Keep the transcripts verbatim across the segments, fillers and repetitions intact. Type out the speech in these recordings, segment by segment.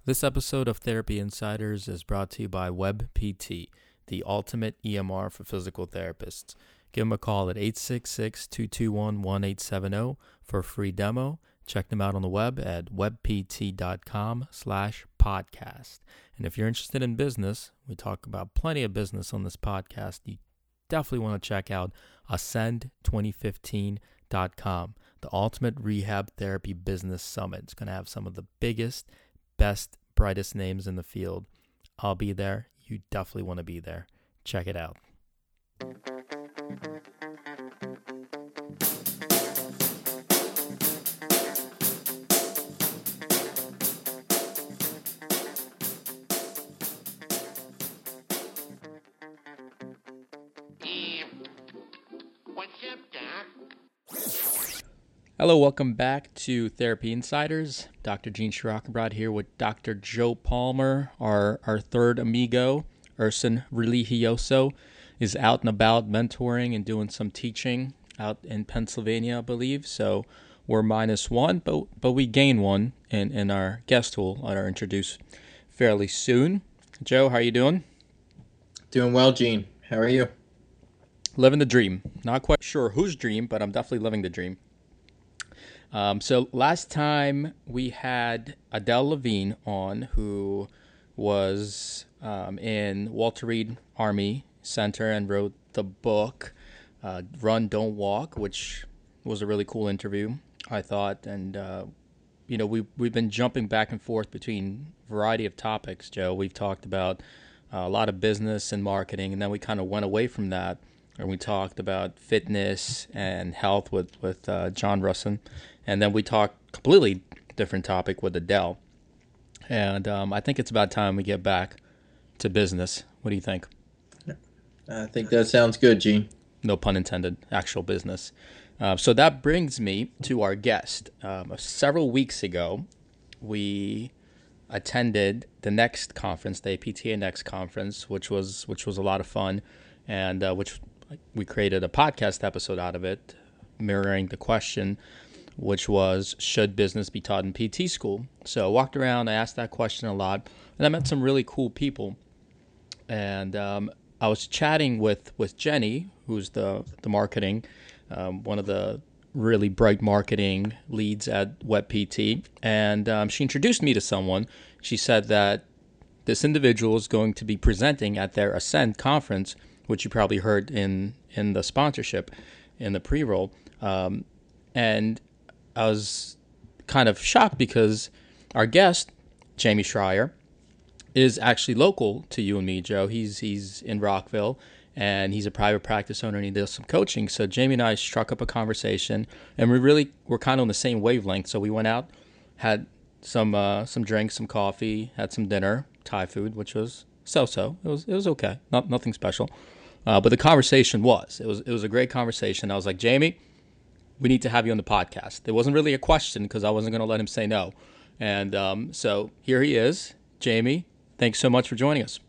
This episode of Therapy Insiders is brought to you by WebPT, the ultimate E M R for physical therapists. Give them a call at eight six six, two two one, one eight seven zero for a free demo. Check them out on the web at webpt.com slash podcast. And if you're interested in business, we talk about plenty of business on this podcast. You definitely want to check out ascend twenty fifteen dot com, the ultimate rehab therapy business summit. It's going to have some of the biggest, best, brightest names in the field. I'll be there. You definitely want to be there. Check it out. Hello, welcome back to Therapy Insiders. Doctor Gene Shirakarbrad here with Doctor Joe Palmer. Our our third amigo, Urson Religioso, is out and about mentoring and doing some teaching out in Pennsylvania, I believe. So we're minus one, but but we gain one in, in our guest tool that are introduced fairly soon. Joe, how are you doing? Doing well, Gene. How are you? Living the dream. Not quite sure whose dream, but I'm definitely living the dream. Um, so last time we had Adele Levine on, who was um, in Walter Reed Army Center and wrote the book uh, Run, Don't Walk, which was a really cool interview, I thought. And, uh, you know, we, we've been jumping back and forth between a variety of topics, Joe. We've talked about uh, a lot of business and marketing, and then we kind of went away from that, and we talked about fitness and health with, with uh, John Russin. And then we talked completely different topic with Adele. And um, I think it's about time we get back to business. What do you think? I think that sounds good, Gene. No pun intended, actual business. Uh, so that brings me to our guest. Um, several weeks ago, we attended the Next conference, the A P T A Next conference, which was which was a lot of fun, and uh, which we created a podcast episode out of it, mirroring the question, which was, should business be taught in P T school? So I walked around, I asked that question a lot, and I met some really cool people. And um, I was chatting with, with Jenny, who's the, the marketing, um, one of the really bright marketing leads at WebPT. And um, she introduced me to someone. She said that this individual is going to be presenting at their Ascend conference, which you probably heard in, in the sponsorship, in the pre-roll. Um, and I was kind of shocked because our guest, Jamie Schreier, is actually local to you and me, Joe. He's he's in Rockville, and he's a private practice owner, and he does some coaching. So Jamie and I struck up a conversation, and we really were kind of on the same wavelength. So we went out, had some uh, some drinks, some coffee, had some dinner, Thai food, which was so-so. It was it was okay, not nothing special, uh, but the conversation was it was it was a great conversation. I was like, Jamie, we need to have you on the podcast. It wasn't really a question because I wasn't going to let him say no. And um, so here he is. Jamie, thanks so much for joining us.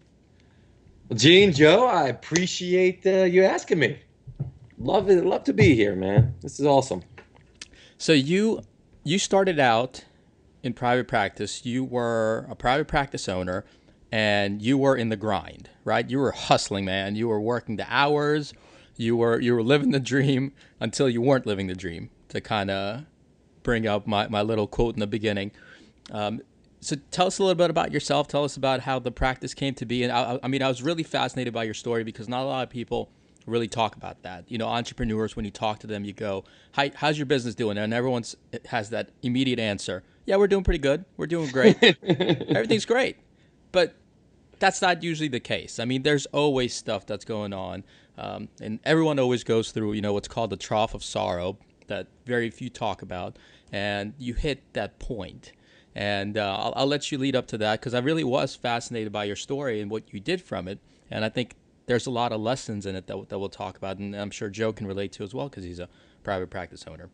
Gene, Joe, I appreciate uh, you asking me. Love it. Love to be here, man. This is awesome. So you you started out in private practice. You were a private practice owner, and you were in the grind, right? You were hustling, man. You were working the hours. You were you were living the dream until you weren't living the dream, to kind of bring up my, my little quote in the beginning. Um, so tell us a little bit about yourself. Tell us about how the practice came to be. And I, I mean, I was really fascinated by your story because not a lot of people really talk about that. You know, entrepreneurs, when you talk to them, you go, Hi, how's your business doing? And everyone has that immediate answer. Yeah, we're doing pretty good. We're doing great. Everything's great. But that's not usually the case. I mean, there's always stuff that's going on. Um, and everyone always goes through, you know, what's called the trough of sorrow that very few talk about. And you hit that point. And uh, I'll, I'll let you lead up to that because I really was fascinated by your story and what you did from it. And I think there's a lot of lessons in it that, that we'll talk about. And I'm sure Joe can relate to as well because he's a private practice owner.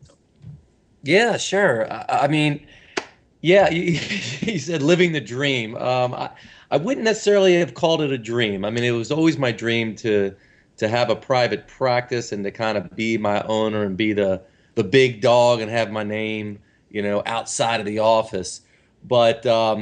Yeah, sure. I, I mean, yeah, you, you said living the dream. Um, I, I wouldn't necessarily have called it a dream. I mean, it was always my dream to to have a private practice and to kind of be my owner and be the the big dog and have my name, you know, outside of the office. But um,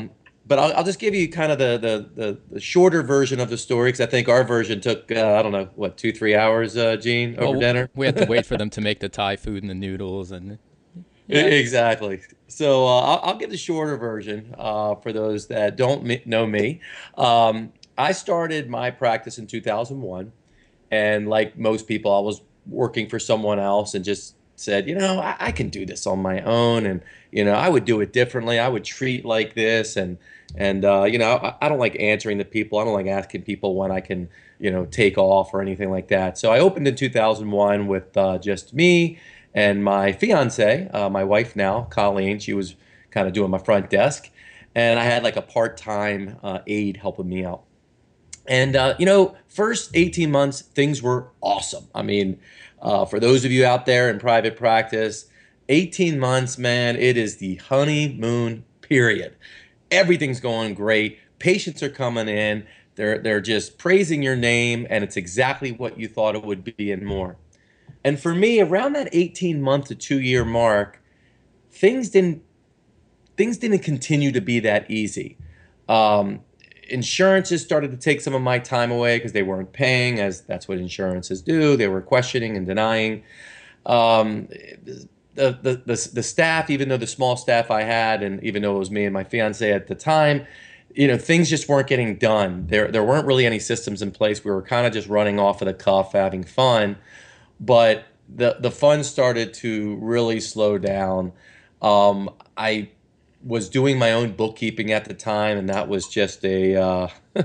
but I'll, I'll just give you kind of the, the, the, the shorter version of the story because I think our version took, uh, I don't know, what, two, three hours, uh, Gene, over Well, dinner? we had to wait for them to make the Thai food and the noodles, and E- yeah. Exactly. So uh, I'll, I'll give the shorter version uh, for those that don't me- know me. Um, I started my practice in two thousand one, and like most people, I was working for someone else and just said, you know, I, I can do this on my own, and you know, I would do it differently. I would treat like this, and and uh, you know, I, I don't like answering the people. I don't like asking people when I can, you know, take off or anything like that. So I opened in two thousand one with uh, just me and my fiance, uh, my wife now, Colleen. She was kind of doing my front desk, and I had like a part-time uh, aide helping me out. And uh, you know, first eighteen months, things were awesome. I mean, uh, for those of you out there in private practice, eighteen months, man, it is the honeymoon period. Everything's going great. Patients are coming in. They're they're just praising your name, and it's exactly what you thought it would be and more. And for me, around that eighteen month to two year mark, things didn't things didn't continue to be that easy. Um, Insurances started to take some of my time away because they weren't paying, as that's what insurances do. They were questioning and denying. Um, the, the the the staff, even though the small staff I had, and even though it was me and my fiance at the time, you know, things just weren't getting done. There there weren't really any systems in place. We were kind of just running off of the cuff, having fun, but the the fun started to really slow down. Um, I was doing my own bookkeeping at the time, and that was just a uh,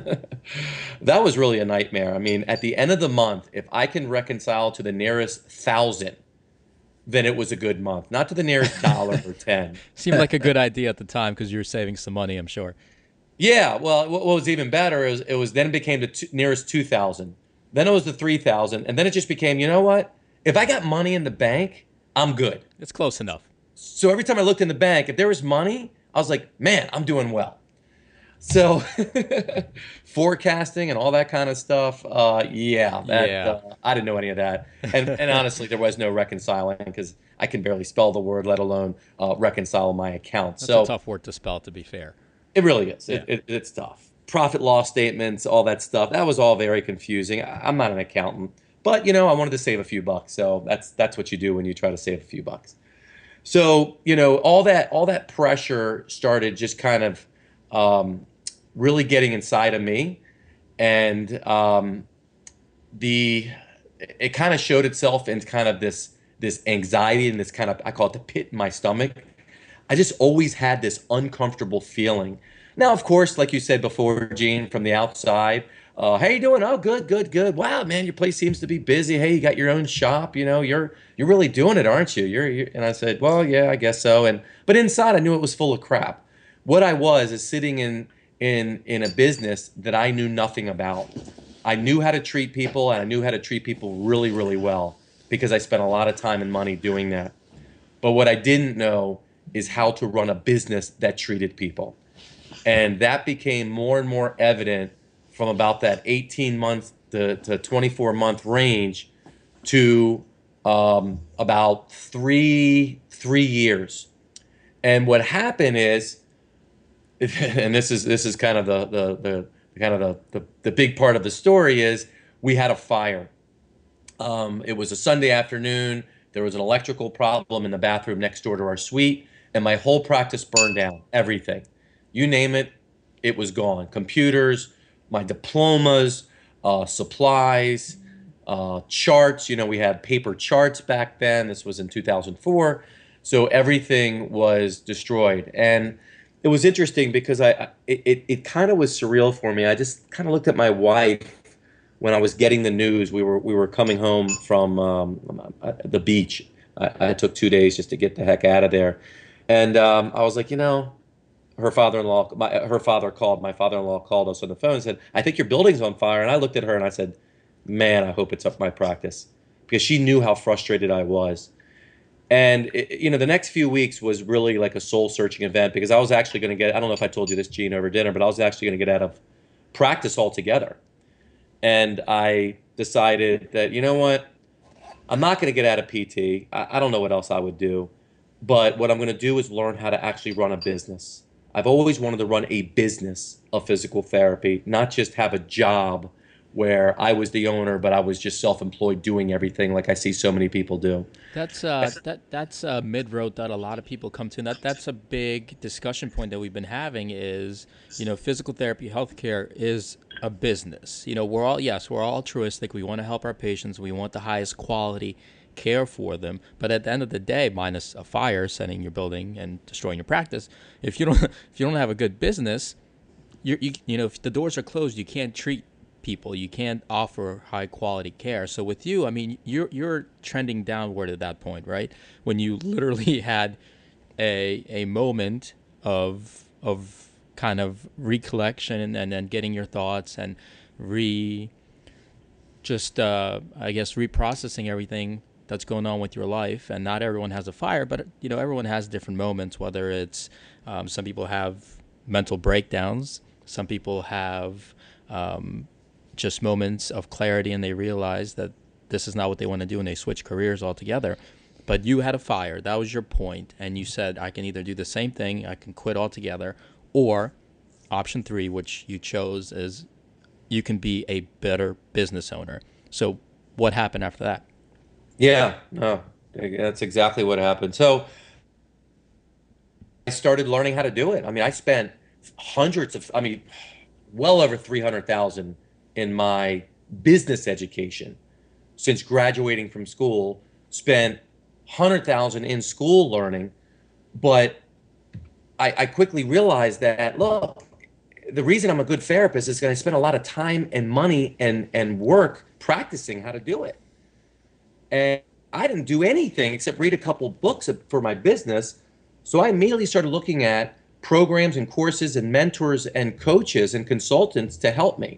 that was really a nightmare. I mean, at the end of the month, if I can reconcile to the nearest thousand, then it was a good month, not to the nearest dollar or ten. Seemed like a good idea at the time because you were saving some money, I'm sure. Yeah, well, what was even better is it was then it became the two, nearest two thousand. Then it was the three thousand, and then it just became, you know what? If I got money in the bank, I'm good. It's close enough. So every time I looked in the bank, if there was money, I was like, man, I'm doing well. So forecasting and all that kind of stuff, uh, yeah, that, Yeah. uh, I didn't know any of that. And, and honestly, there was no reconciling because I can barely spell the word, let alone uh, reconcile my account. That's So a tough word to spell, to be fair. it really is. Yeah. It, it, it's tough. Profit loss statements, all that stuff. That was all very confusing. I, I'm not an accountant, but you know, I wanted to save a few bucks. So that's that's what you do when you try to save a few bucks. So you know, all that all that pressure started just kind of um, really getting inside of me, and um, the it kind of showed itself in kind of this this anxiety and this kind of, I call it the pit in my stomach. I just always had this uncomfortable feeling. Now, of course, like you said before, Gene, from the outside, uh, how you doing? Oh, good, good, good. Wow, man, your place seems to be busy. Hey, you got your own shop. You know, you're you're really doing it, aren't you? You're, you're and I said, well, yeah, I guess so. And but inside, I knew it was full of crap. What I was is sitting in in in a business that I knew nothing about. I knew how to treat people, and I knew how to treat people really, really well because I spent a lot of time and money doing that. But what I didn't know is how to run a business that treated people. And that became more and more evident from about that eighteen month to, to twenty-four month range to um, about three, three years. And what happened is, and this is this is kind of the the, the kind of the, the the big part of the story is we had a fire. Um, it was a Sunday afternoon. There was an electrical problem in the bathroom next door to our suite, and my whole practice burned down. Everything, you name it, it was gone. Computers, my diplomas, uh, supplies, uh, charts. You know, we had paper charts back then. This was in two thousand four, so everything was destroyed. And it was interesting because I, I it, it, it kind of was surreal for me. I just kind of looked at my wife when I was getting the news. We were we were coming home from um, the beach. I, I took two days just to get the heck out of there, and um, I was like, you know, her father-in-law, my, her father called. My father-in-law called us on the phone and said, "I think your building's on fire." And I looked at her and I said, "Man, I hope it's up my practice," because she knew how frustrated I was. And it, you know, the next few weeks was really like a soul-searching event because I was actually going to get. I don't know if I told you this, Gene, over dinner, but I was actually going to get out of practice altogether. And I decided that, you know what, I'm not going to get out of P T. I, I don't know what else I would do. But what I'm going to do is learn how to actually run a business. I've always wanted to run a business of physical therapy, not just have a job where I was the owner, but I was just self-employed doing everything like I see so many people do. That's uh that that's a mid road that a lot of people come to. And that that's a big discussion point that we've been having is, you know, physical therapy, healthcare is a business. You know, we're all yes, we're all altruistic. We want to help our patients. We want the highest quality care for them. But at the end of the day, minus a fire setting your building and destroying your practice, if you don't if you don't have a good business, you you you know, if the doors are closed, you can't treat people. You can't offer high quality care. So with you, I mean, you're you're trending downward at that point, right? When you literally had a a moment of of kind of recollection and then getting your thoughts and re just uh, I guess reprocessing everything that's going on with your life. And not everyone has a fire, but you know, everyone has different moments. Whether it's um, some people have mental breakdowns, some people have um, just moments of clarity and they realize that this is not what they want to do and they switch careers altogether. But you had a fire. That was your point. And you said, I can either do the same thing, I can quit altogether, or option three, which you chose, is you can be a better business owner. So what happened after that? Yeah, no, that's exactly what happened. So I started learning how to do it. I mean, I spent hundreds of, I mean, well over three hundred thousand in my business education since graduating from school, spent one hundred thousand in school learning. But I, I quickly realized that, look, the reason I'm a good therapist is because I spent a lot of time and money and, and work practicing how to do it. And I didn't do anything except read a couple books for my business. So I immediately started looking at programs and courses and mentors and coaches and consultants to help me.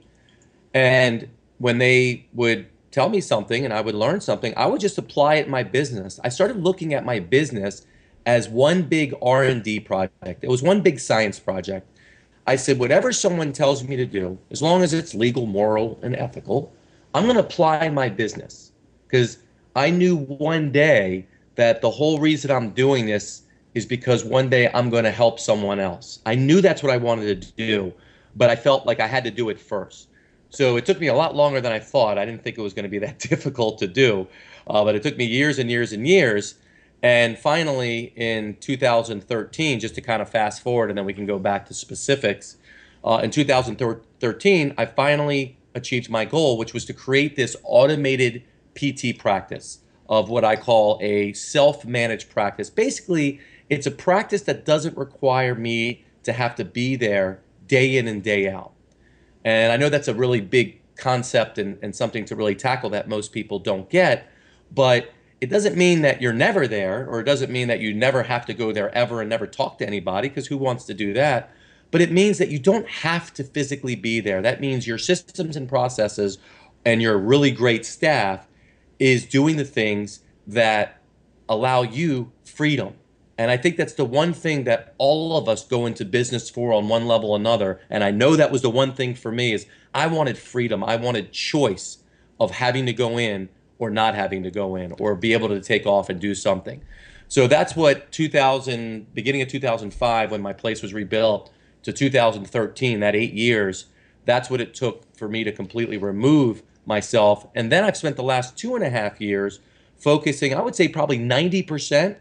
And when they would tell me something and I would learn something, I would just apply it in my business. I started looking at my business as one big R and D project. It was one big science project. I said, whatever someone tells me to do, as long as it's legal, moral, and ethical, I'm going to apply my business. Because I knew one day that the whole reason I'm doing this is because one day I'm going to help someone else. I knew that's what I wanted to do, but I felt like I had to do it first. So it took me a lot longer than I thought. I didn't think it was going to be that difficult to do, uh, but it took me years and years and years. And finally, in two thousand thirteen, just to kind of fast forward, and then we can go back to specifics, uh, in two thousand thirteen, I finally achieved my goal, which was to create this automated P T practice of what I call a self-managed practice. Basically, it's a practice that doesn't require me to have to be there day in and day out. And I know that's a really big concept and, and something to really tackle that most people don't get, but it doesn't mean that you're never there, or it doesn't mean that you never have to go there ever and never talk to anybody, because who wants to do that? But it means that you don't have to physically be there. That means your systems and processes and your really great staff is doing the things that allow you freedom. And I think that's the one thing that all of us go into business for on one level or another. And I know that was the one thing for me is I wanted freedom. I wanted choice of having to go in or not having to go in, or be able to take off and do something. So that's what two thousand, beginning of two thousand five, when my place was rebuilt, to two thousand thirteen, that eight years, that's what it took for me to completely remove myself. And then I've spent the last two and a half years focusing, I would say probably ninety percent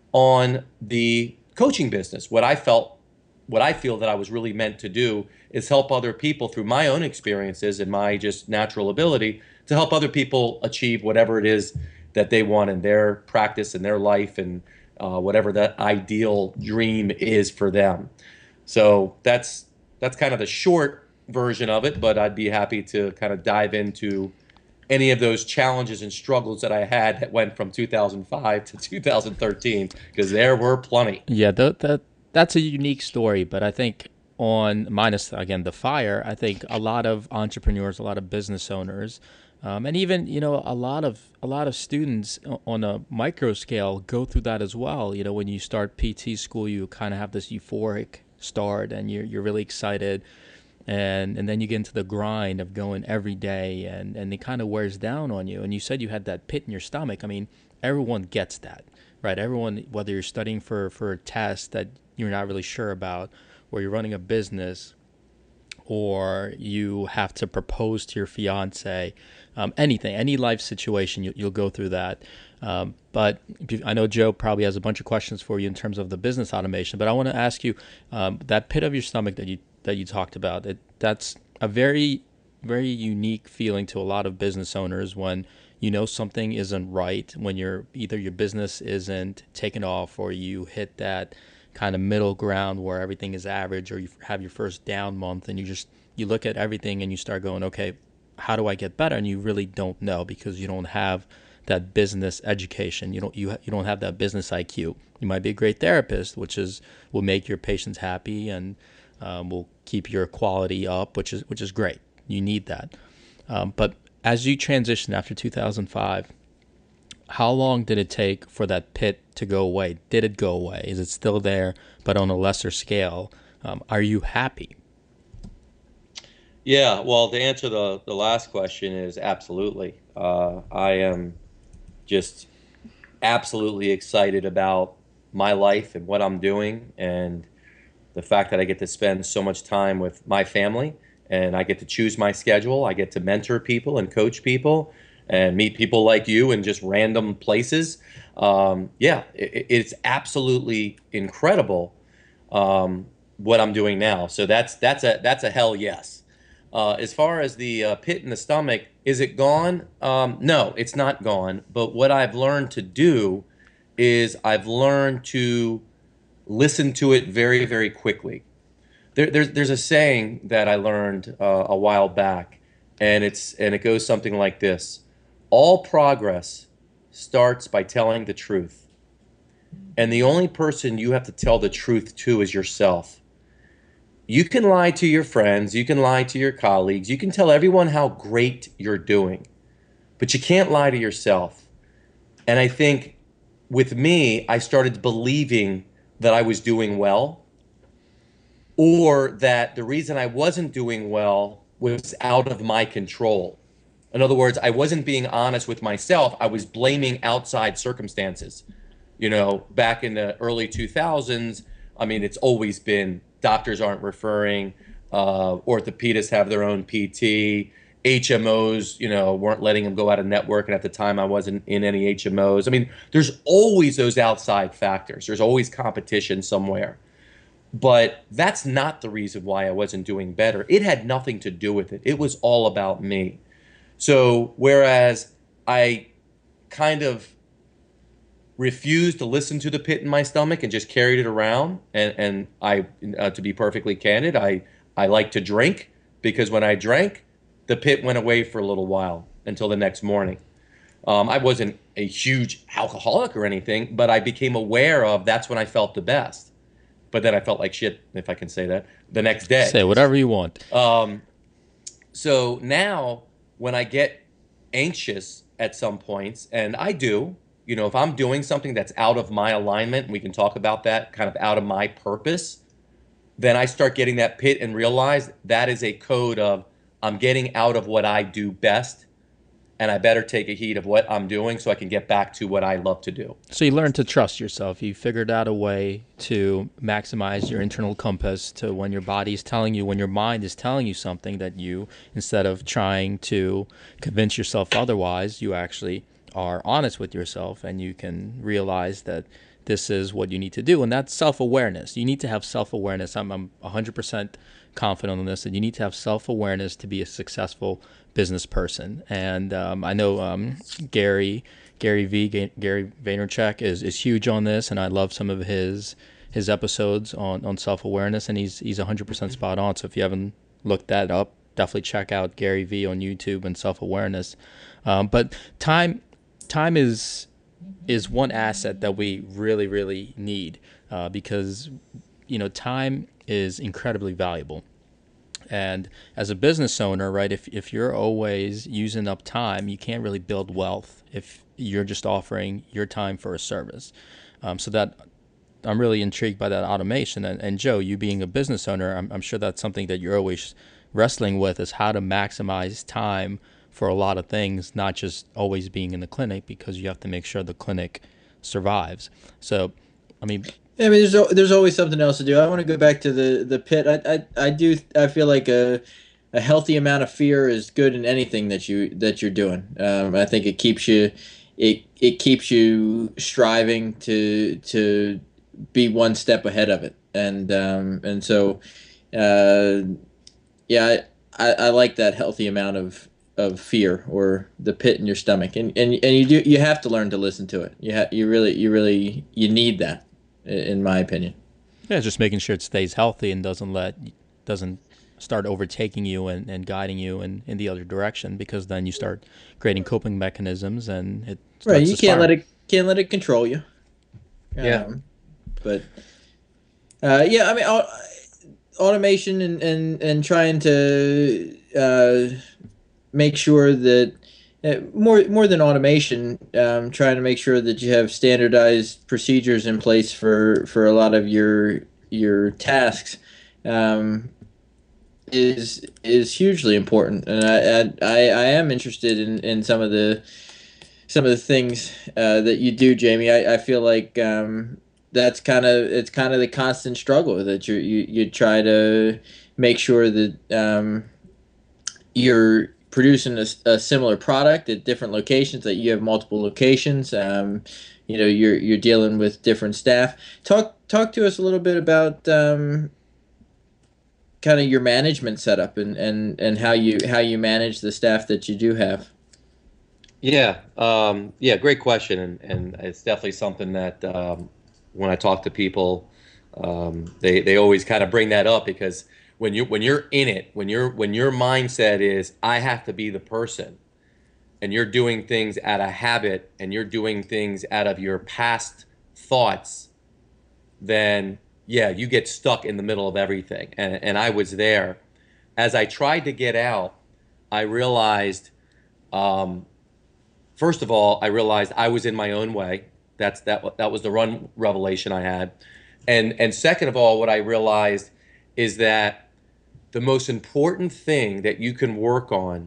on the coaching business. What I felt, what I feel that I was really meant to do is help other people through my own experiences and my just natural ability to help other people achieve whatever it is that they want in their practice and their life, and uh, whatever that ideal dream is for them. So that's that's kind of the short version of it, but I'd be happy to kind of dive into any of those challenges and struggles that I had that went from two thousand five to two thousand thirteen, because there were plenty. Yeah, that that that's a unique story, but I think on minus again the fire, I think a lot of entrepreneurs, a lot of business owners, um, and even you know a lot of a lot of students on a micro scale go through that as well. You know, when you start P T school, you kind of have this euphoric start, and you're you're really excited. And and then you get into the grind of going every day, and, and it kind of wears down on you. And you said you had that pit in your stomach. I mean, everyone gets that, right? Everyone, whether you're studying for, for a test that you're not really sure about, where you're running a business, or you have to propose to your fiance, um, anything, any life situation, you, you'll go through that. Um, but I know Joe probably has a bunch of questions for you in terms of the business automation, but I want to ask you, um, that pit of your stomach that you that you talked about, it, that's a very, very unique feeling to a lot of business owners when you know something isn't right, when you're either your business isn't taking off, or you hit that kind of middle ground where everything is average, or you have your first down month, and you just you look at everything and you start going, okay, how do I get better? And you really don't know, because you don't have that business education. You don't you you don't have that business I Q. You might be a great therapist, which is will make your patients happy and um, will keep your quality up, which is which is great. You need that. Um, but as you transitioned after two thousand five, how long did it take for that pit to go away? Did it go away? Is it still there, but on a lesser scale? Um, are you happy? Yeah, well, to answer the, the last question is absolutely. Uh, I am just absolutely excited about my life and what I'm doing, and the fact that I get to spend so much time with my family, and I get to choose my schedule. I get to mentor people and coach people and meet people like you in just random places. Um, yeah, it, it's absolutely incredible um, what I'm doing now. So that's that's a that's a hell yes. Uh, as far as the uh, pit in the stomach, is it gone? Um, no, it's not gone. But what I've learned to do is I've learned to listen to it very, very quickly. There, there's there's a saying that I learned uh, a while back, and it's and it goes something like this: all progress starts by telling the truth, and the only person you have to tell the truth to is yourself. You can lie to your friends, you can lie to your colleagues, you can tell everyone how great you're doing, but you can't lie to yourself. And I think with me, I started believing that I was doing well, or that the reason I wasn't doing well was out of my control. In other words, I wasn't being honest with myself. I was blaming outside circumstances. You know, back in the early two thousands, I mean, it's always been doctors aren't referring, uh, orthopedists have their own P T, H M Os, you know, weren't letting them go out of network. And at the time, I wasn't in any H M Os. I mean, there's always those outside factors. There's always competition somewhere. But that's not the reason why I wasn't doing better. It had nothing to do with it. It was all about me. So whereas I kind of refused to listen to the pit in my stomach and just carried it around, and, and I, uh, to be perfectly candid, I, I like to drink, because when I drank, the pit went away for a little while until the next morning. Um, I wasn't a huge alcoholic or anything, but I became aware of that's when I felt the best. But then I felt like shit, if I can say that, the next day. Say whatever you want. Um, so now when I get anxious at some points, and I do, you know, if I'm doing something that's out of my alignment, and we can talk about that, kind of out of my purpose, then I start getting that pit and realize that is a code of I'm getting out of what I do best, and I better take a heed of what I'm doing so I can get back to what I love to do. So you learn to trust yourself. You figured out a way to maximize your internal compass to when your body is telling you, when your mind is telling you something that you, instead of trying to convince yourself otherwise, you actually are honest with yourself, and you can realize that this is what you need to do. And that's self-awareness. You need to have self-awareness. I'm, I'm one hundred percent confident on this, that you need to have self-awareness to be a successful business person. And um, I know um, Gary Gary V Gary Vaynerchuk is is huge on this, and I love some of his his episodes on on self-awareness, and he's he's one hundred percent spot on. So if you haven't looked that up, definitely check out Gary V on YouTube and self-awareness. Um, but time time is is one asset that we really really need, uh, because you know time is incredibly valuable. And as a business owner, right, if, if you're always using up time, you can't really build wealth if you're just offering your time for a service. Um, so that I'm really intrigued by that automation. And, and Joe, you being a business owner, I'm, I'm sure that's something that you're always wrestling with, is how to maximize time for a lot of things, not just always being in the clinic, because you have to make sure the clinic survives. So, I mean, I mean, there's al- there's always something else to do. I want to go back to the the pit. I I, I do. I feel like a a healthy amount of fear is good in anything that you that you're doing. Um, I think it keeps you it it keeps you striving to to be one step ahead of it. And um, and so uh, yeah, I, I, I like that healthy amount of of fear or the pit in your stomach. And and and you do you have to learn to listen to it. You ha- you really you really you need that in my opinion. Yeah, just making sure it stays healthy and doesn't let doesn't start overtaking you and, and guiding you in, in the other direction, because then you start creating coping mechanisms and it Right, starts you to can't let spiral. it can't let it control you. Yeah. Um, but uh, yeah, I mean, au- automation and and and trying to uh, make sure that uh, more more than automation, um, trying to make sure that you have standardized procedures in place for for a lot of your your tasks. Um, is is hugely important, and I I, I am interested in, in some of the some of the things uh, that you do, Jamie. I, I feel like um, that's kind of it's kind of the constant struggle that you you you try to make sure that um, you're producing a, a similar product at different locations, that you have multiple locations. Um, you know, you're you're dealing with different staff. Talk talk to us a little bit about um, kind of your management setup and, and, and how you how you manage the staff that you do have. Yeah, um, yeah, great question, and and it's definitely something that um, when I talk to people, um, they they always kind of bring that up because when you when you're in it, when you're when your mindset is I have to be the person, and you're doing things out of habit, and you're doing things out of your past thoughts, then yeah, you get stuck in the middle of everything, and and I was there. As I tried to get out, I realized. Um, First of all, I realized I was in my own way. That's that that was the run revelation I had. And and second of all, what I realized is that the most important thing that you can work on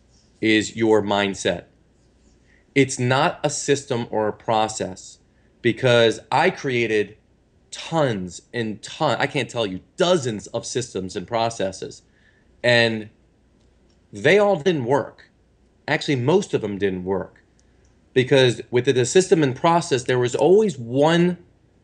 is your mindset. It's not a system or a process because I created tons and tons, I can't tell you, dozens of systems and processes, and they all didn't work. Actually, most of them didn't work because with the system and process, there was always one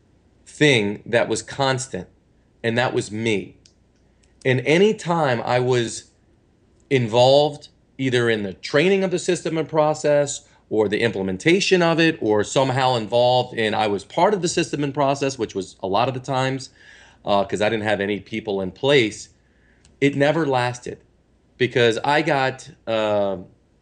thing that was constant, and that was me. And any time I was involved either in the training of the system and process or the implementation of it, or somehow involved in, I was part of the system and process, which was a lot of the times because uh, I didn't have any people in place, it never lasted because I got uh,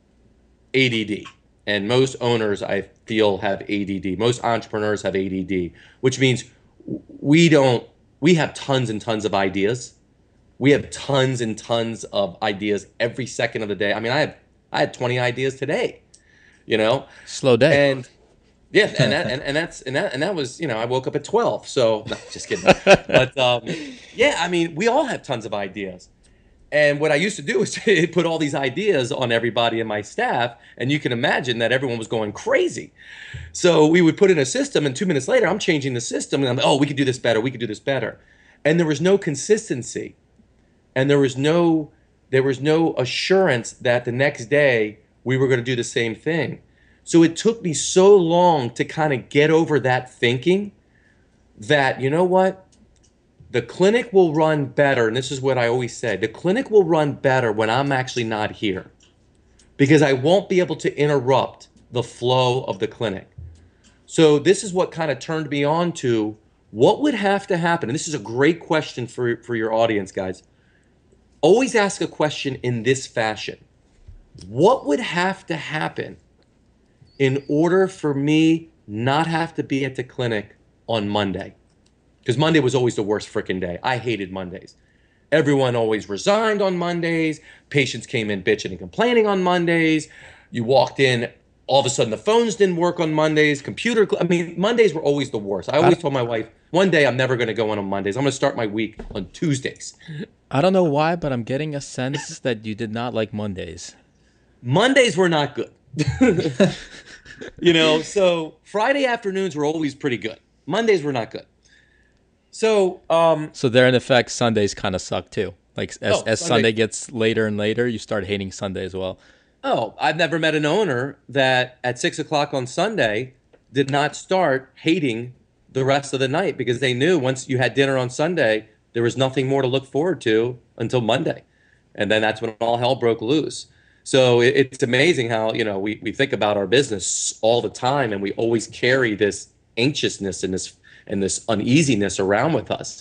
A D D. And most owners, I feel, have A D D. Most entrepreneurs have A D D, which means we don't, we have tons and tons of ideas. We have tons and tons of ideas every second of the day. I mean, I have, I had twenty ideas today, you know? Slow day. And yeah, and that, and, and that's, and that, and that was, you know, I woke up at twelve. So no, just kidding. But um, yeah, I mean, we all have tons of ideas. And what I used to do is put all these ideas on everybody in my staff, and you can imagine that everyone was going crazy. So we would put in a system, and two minutes later, I'm changing the system, and I'm like, oh, we could do this better, we could do this better. And there was no consistency, and there was no there was no assurance that the next day we were going to do the same thing. So it took me so long to kind of get over that thinking that, you know what? The clinic will run better, and this is what I always say, the clinic will run better when I'm actually not here because I won't be able to interrupt the flow of the clinic. So this is what kind of turned me on to what would have to happen. And this is a great question for, for your audience, guys. Always ask a question in this fashion. What would have to happen in order for me not have to be at the clinic on Monday? Because Monday was always the worst freaking day. I hated Mondays. Everyone always resigned on Mondays. Patients came in bitching and complaining on Mondays. You walked in, all of a sudden the phones didn't work on Mondays. Computer, I mean, Mondays were always the worst. I always told my wife, one day I'm never going to go in on Mondays. I'm going to start my week on Tuesdays. I don't know why, but I'm getting a sense that you did not like Mondays. Mondays were not good. You know, so Friday afternoons were always pretty good. Mondays were not good. So, um, So there, in effect, Sundays kind of suck too. Like as oh, as Sunday. Sunday gets later and later, you start hating Sunday as well. Oh, I've never met an owner that at six o'clock on Sunday did not start hating the rest of the night because they knew once you had dinner on Sunday, there was nothing more to look forward to until Monday. And then that's when all hell broke loose. So it, it's amazing how, you know, we, we think about our business all the time and we always carry this anxiousness and this and this uneasiness around with us.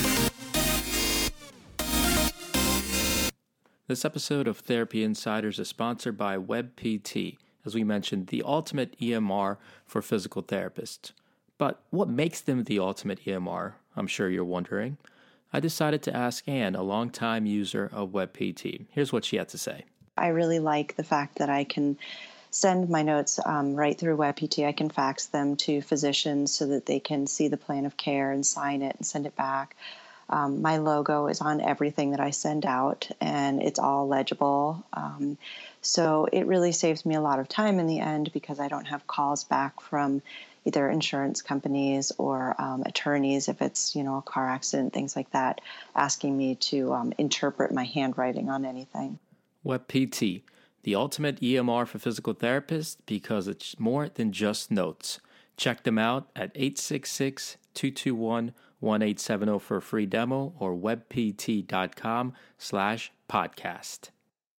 This episode of Therapy Insiders is sponsored by WebPT, as we mentioned, the ultimate E M R for physical therapists. But what makes them the ultimate E M R? I'm sure you're wondering. I decided to ask Anne, a longtime user of WebPT. Here's what she had to say. I really like the fact that I can send my notes um, right through WebPT. I can fax them to physicians so that they can see the plan of care and sign it and send it back. Um, my logo is on everything that I send out, and it's all legible. Um, so it really saves me a lot of time in the end because I don't have calls back from either insurance companies or um, attorneys if it's, you know, a car accident, things like that, asking me to um, interpret my handwriting on anything. WebPT, the ultimate E M R for physical therapists because it's more than just notes. Check them out at eight six six, two two one, one eight seven zero for a free demo or webpt.com slash podcast.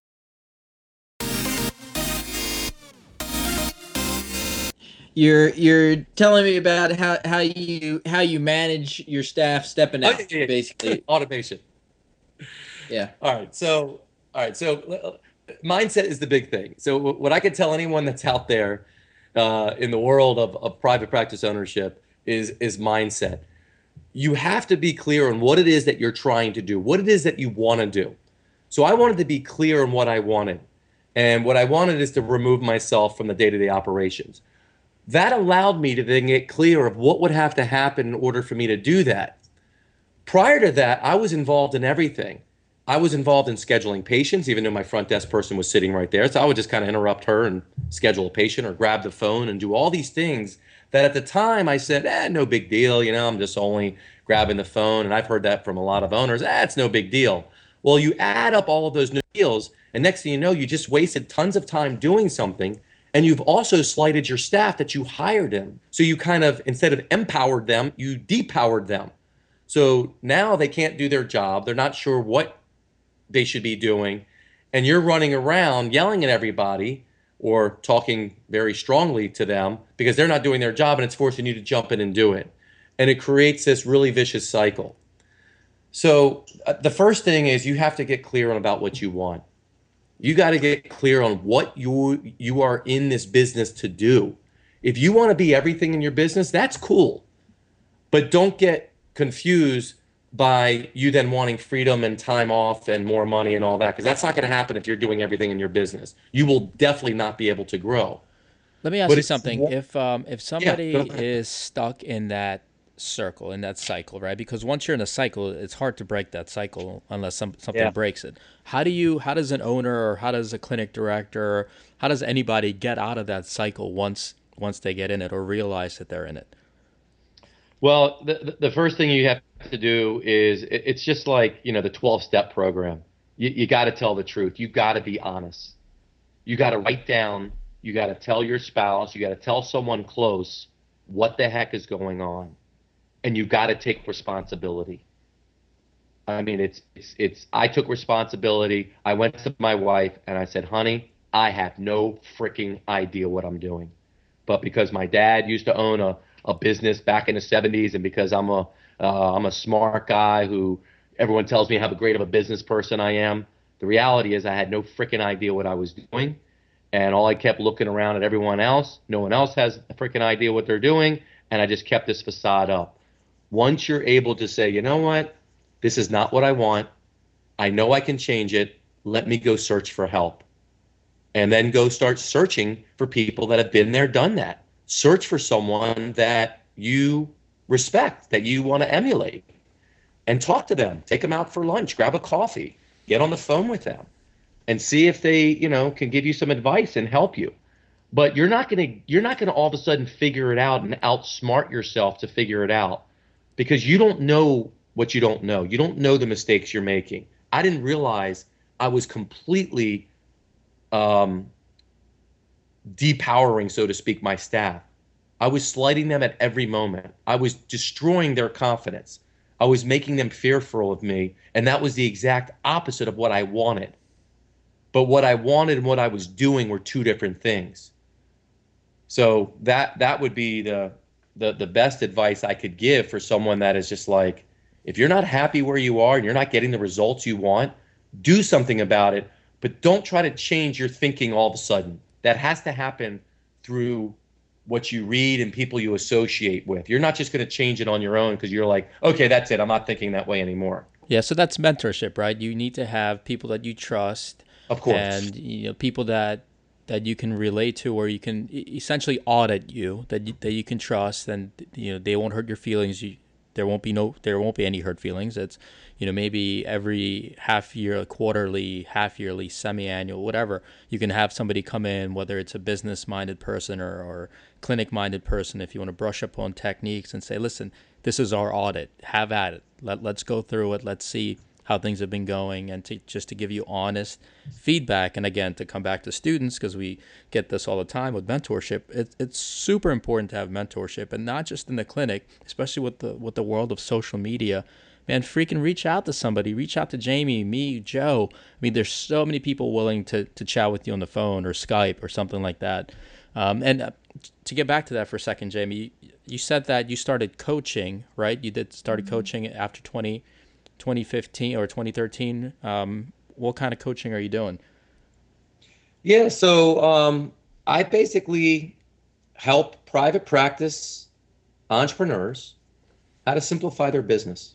You're you're telling me about how, how you how you manage your staff stepping out, Oh, yeah, yeah. basically. Automation. Yeah. All right. So, all right. So, uh, mindset is the big thing. So, what I could tell anyone that's out there uh, in the world of, of private practice ownership is is mindset. You have to be clear on what it is that you're trying to do, what it is that you want to do. So, I wanted to be clear on what I wanted, and what I wanted is to remove myself from the day-to-day operations. That allowed me to then get clear of what would have to happen in order for me to do that. Prior to that, I was involved in everything. I was involved in scheduling patients, even though my front desk person was sitting right there. So I would just kind of interrupt her and schedule a patient or grab the phone and do all these things that at the time I said, eh, no big deal. You know, I'm just only grabbing the phone. And I've heard that from a lot of owners. Eh, it's no big deal. Well, you add up all of those no deals, and next thing you know, you just wasted tons of time doing something. And you've also slighted your staff that you hired in. So you kind of, instead of empowered them, you depowered them. So now they can't do their job. They're not sure what they should be doing. And you're running around yelling at everybody or talking very strongly to them because they're not doing their job, and it's forcing you to jump in and do it. And it creates this really vicious cycle. So uh, the first thing is you have to get clear on about what you want. You got to get clear on what you you are in this business to do. If you want to be everything in your business, that's cool. But don't get confused by you then wanting freedom and time off and more money and all that, because that's not going to happen if you're doing everything in your business. You will definitely not be able to grow. Let me ask But you it's- something. If um if somebody go ahead. is stuck in that circle, in that cycle, right? Because once you're in a cycle, it's hard to break that cycle unless some, something Yeah. breaks it. How do you, how does an owner or how does a clinic director, or how does anybody get out of that cycle once once they get in it or realize that they're in it? Well, the the first thing you have to do is it, it's just like, you know, the twelve-step program. You, you got to tell the truth. You got to be honest. You got to write down. You got to tell your spouse. You got to tell someone close what the heck is going on, and you got to take responsibility. I mean, it's, it's it's I took responsibility. I went to my wife and I said, "Honey, I have no freaking idea what I'm doing." But because my dad used to own a, a business back in the seventies, and because I'm a uh, I'm a smart guy who everyone tells me how great of a business person I am, the reality is I had no freaking idea what I was doing. And all I kept looking around at everyone else. No one else has a freaking idea what they're doing. And I just kept this facade up. Once you're able to say, you know what, this is not what I want. I know I can change it. Let me go search for help. And then go start searching for people that have been there, done that. Search for someone that you respect, that you want to emulate, and talk to them. Take them out for lunch, grab a coffee, get on the phone with them, and see if they, you know, can give you some advice and help you. But you're not going to you're not going to all of a sudden figure it out and outsmart yourself to figure it out. because you don't know what you don't know. You don't know the mistakes you're making. I didn't realize I was completely um, depowering, so to speak, my staff. I was slighting them at every moment. I was destroying their confidence. I was making them fearful of me, and that was the exact opposite of what I wanted. But what I wanted and what I was doing were two different things. So that that would be the the the best advice I could give for someone that is just like, if you're not happy where you are and you're not getting the results you want, do something about it, but don't try to change your thinking all of a sudden. That has to happen through what you read and people you associate with. You're not just going to change it on your own because you're like, okay, that's it, I'm not thinking that way anymore. Yeah, so that's mentorship, right? You need to have people that you trust, of course, and you know, people that that you can relate to, or you can essentially audit you, that you, that you can trust, and you know they won't hurt your feelings. You, there won't be no, there won't be any hurt feelings. It's, you know, maybe every half year, quarterly, half yearly, semi-annual, whatever. You can have somebody come in, whether it's a business-minded person or, or clinic-minded person, if you want to brush up on techniques and say, listen, this is our audit. Have at it. Let let's go through it. Let's see how things have been going, and to just to give you honest feedback. And again, to come back to students, because we get this all the time with mentorship, it, it's super important to have mentorship, and not just in the clinic, especially with the with the world of social media. Man, freaking reach out to somebody. Reach out to Jamie, me, Joe. I mean, there's so many people willing to to chat with you on the phone or Skype or something like that. Um, and uh, to get back to that for a second, Jamie, you, you said that you started coaching, right? You did started coaching after twenty fifteen or twenty thirteen. Um, what kind of coaching are you doing? Yeah, so um, I basically help private practice entrepreneurs how to simplify their business.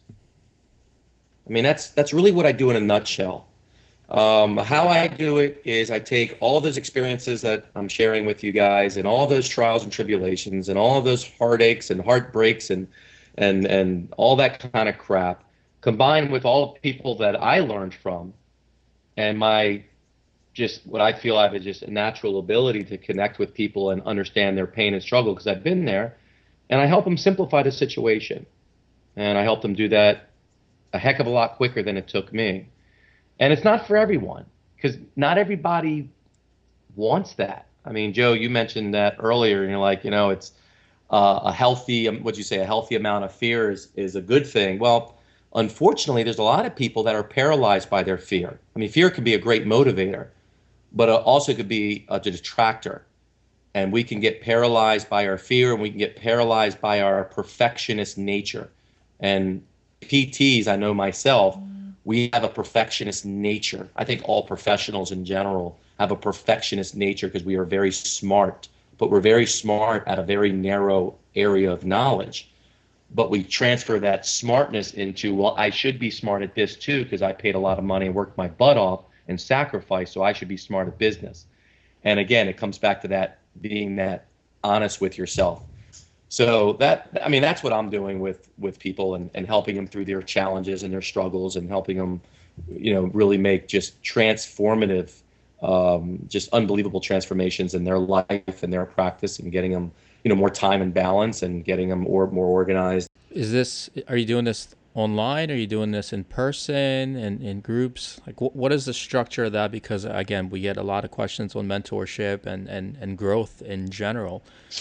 I mean, that's that's really what I do in a nutshell. Um, how I do it is I take all of those experiences that I'm sharing with you guys, and all those trials and tribulations, and all of those heartaches and heartbreaks, and and and all that kind of crap, combined with all the people that I learned from, and my just what I feel I have is just a natural ability to connect with people and understand their pain and struggle, because I've been there, and I help them simplify the situation, and I help them do that a heck of a lot quicker than it took me. And it's not for everyone, because not everybody wants that. I mean, Joe, you mentioned that earlier, and you're like, you know, it's uh, a healthy, what'd you say, a healthy amount of fear is, is a good thing. Well, unfortunately, there's a lot of people that are paralyzed by their fear. I mean, fear can be a great motivator, but it also could be a detractor. And we can get paralyzed by our fear, and we can get paralyzed by our perfectionist nature. And P Ts, I know myself, we have a perfectionist nature. I think all professionals in general have a perfectionist nature because we are very smart, but we're very smart at a very narrow area of knowledge. But we transfer that smartness into, well, I should be smart at this too because I paid a lot of money and worked my butt off and sacrificed, so I should be smart at business. And again, it comes back to that being that honest with yourself. So that, I mean, that's what I'm doing with, with people, and, and helping them through their challenges and their struggles, and helping them, you know, really make just transformative, um, just unbelievable transformations in their life and their practice, and getting them, you know, more time and balance, and getting them or, more organized. Is this, are you doing this online? Are you doing this in person and in groups? Like, wh- what is the structure of that? Because again, we get a lot of questions on mentorship and, and, and growth in general.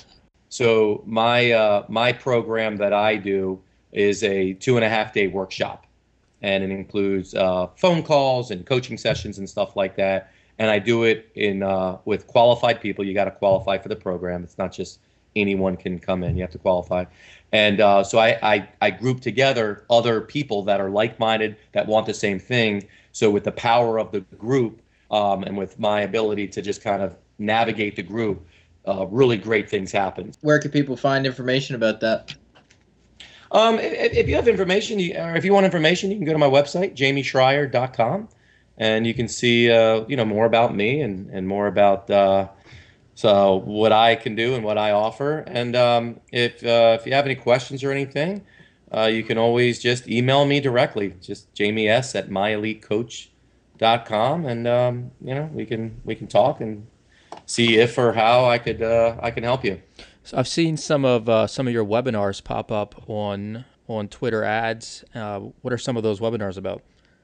So my uh, my program that I do is a two and a half day workshop, and it includes uh, phone calls and coaching sessions and stuff like that. And I do it in uh, with qualified people. You got to qualify for the program. It's not just anyone can come in. You have to qualify. And uh, so I, I I group together other people that are like-minded, that want the same thing. So with the power of the group, um, and with my ability to just kind of navigate the group, Uh, really great things happen. Where can people find information about that? Um, if, if you have information, you, or if you want information, you can go to my website, jamie schreier dot com, and you can see, uh, you know, more about me, and, and more about uh, so what I can do and what I offer. And um, if uh, if you have any questions or anything, uh, you can always just email me directly, just jamie s at my elite coach dot com, and um, you know, we can we can talk and see if or how I could uh, I can help you. So I've seen some of uh, some of your webinars pop up on on Twitter ads. Uh, what are some of those webinars about?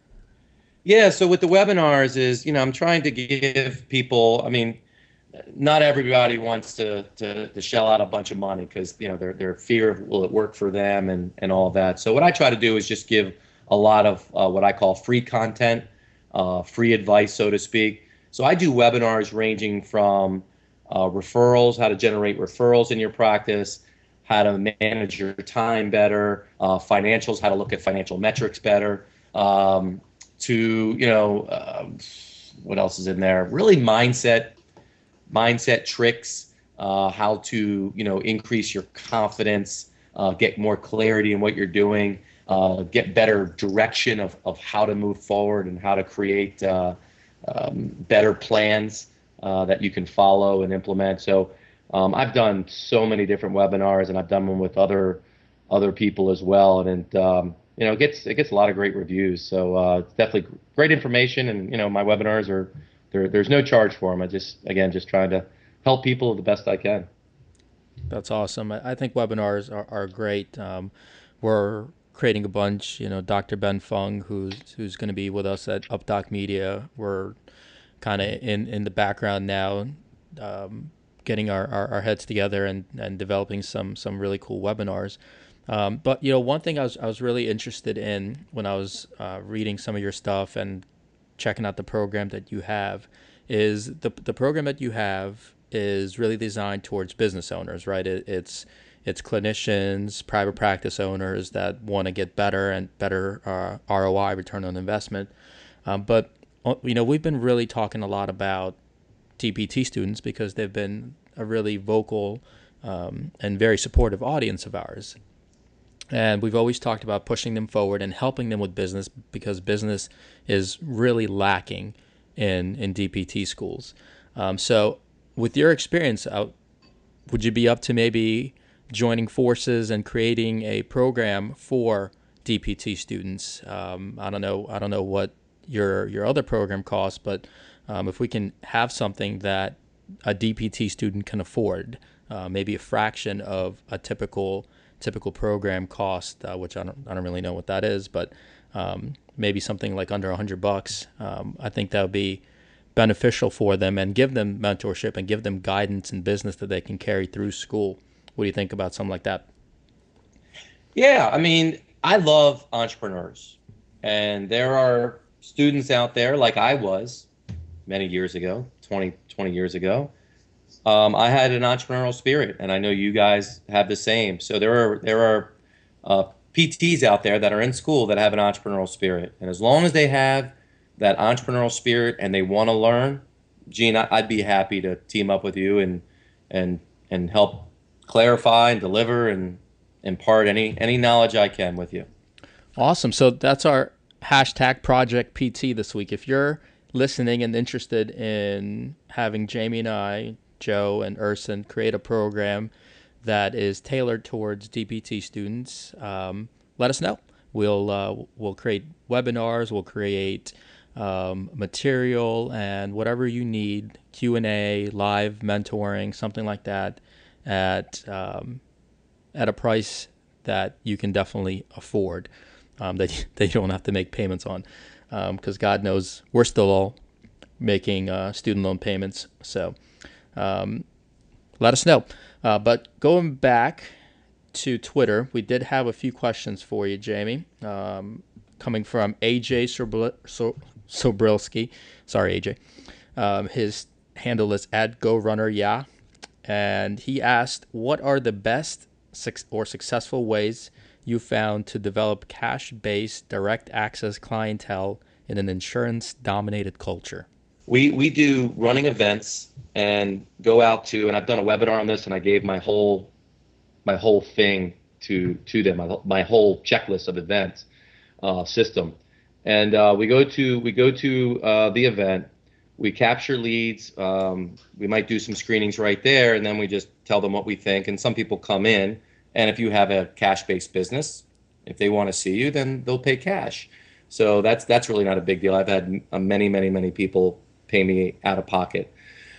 Yeah, so with the webinars is, you know, I'm trying to give people, I mean, not everybody wants to, to, to shell out a bunch of money because, you know, their their fear of will it work for them and, and all of that. So what I try to do is just give a lot of uh, what I call free content, uh, free advice, so to speak. So I do webinars ranging from uh, referrals, how to generate referrals in your practice, how to manage your time better, uh, financials, how to look at financial metrics better, um, to, you know, uh, what else is in there? Really mindset mindset tricks, uh, how to, you know, increase your confidence, uh, get more clarity in what you're doing, uh, get better direction of, of how to move forward and how to create uh, um, better plans uh, that you can follow and implement. So um, I've done so many different webinars, and I've done them with other other people as well, and, and um, you know, it gets it gets a lot of great reviews. So uh, it's definitely great information, and you know, my webinars are. There, there's no charge for them. I just, again, just trying to help people the best I can. That's awesome. I I think webinars are, are great. Um, we're creating a bunch. You know, Doctor Ben Fung, who's who's going to be with us at UpDoc Media. We're kind of in, in the background now, um, getting our, our, our heads together and, and developing some some really cool webinars. Um, but you know, one thing I was I was really interested in when I was uh, reading some of your stuff and checking out the program that you have is the the program that you have is really designed towards business owners, right? It, it's it's clinicians, private practice owners that want to get better and better uh, R O I, return on investment. Um, but you know, we've been really talking a lot about D P T students because they've been a really vocal um, and very supportive audience of ours. And we've always talked about pushing them forward and helping them with business because business is really lacking in, in D P T schools. Um, so with your experience, uh, would you be up to maybe joining forces and creating a program for D P T students? Um, I don't know. I don't know what your your other program costs, but um, if we can have something that a D P T student can afford, uh, maybe a fraction of a typical typical program cost, uh, which I don't, I don't really know what that is, but um, maybe something like under a hundred bucks. Um, I think that would be beneficial for them and give them mentorship and give them guidance in business that they can carry through school. What do you think about something like that? Yeah, I mean, I love entrepreneurs, and there are students out there like I was many years ago, twenty, twenty years ago. Um, I had an entrepreneurial spirit, and I know you guys have the same. So there are there are uh, P Ts out there that are in school that have an entrepreneurial spirit, and as long as they have that entrepreneurial spirit and they want to learn, Gene, I, I'd be happy to team up with you and and and help clarify and deliver and impart any any knowledge I can with you. Awesome. So that's our hashtag Project P T this week. If you're listening and interested in having Jamie and I, Joe and Urson, create a program that is tailored towards D P T students, um, let us know. We'll uh, we'll create webinars, we'll create um, material, and whatever you need, Q and A, live mentoring, something like that, at um, at a price that you can definitely afford, um, that, that you don't have to make payments on, because um, God knows we're still all making uh, student loan payments. So um, let us know. Uh, but going back to Twitter, we did have a few questions for you, Jamie, um, coming from A J Sobr- so- Sobrilski. Sorry, A J. Um, his handle is at GoRunner, yeah. And he asked, what are the best or successful ways you found to develop cash-based direct access clientele in an insurance-dominated culture? We we do running events and go out to, and I've done a webinar on this, and I gave my whole my whole thing to to them, my, my whole checklist of events uh, system, and uh, we go to we go to uh, the event. We capture leads. Um, we might do some screenings right there, and then we just tell them what we think. And some people come in, and if you have a cash-based business, if they want to see you, then they'll pay cash. So that's that's really not a big deal. I've had many, many, many people pay me out of pocket.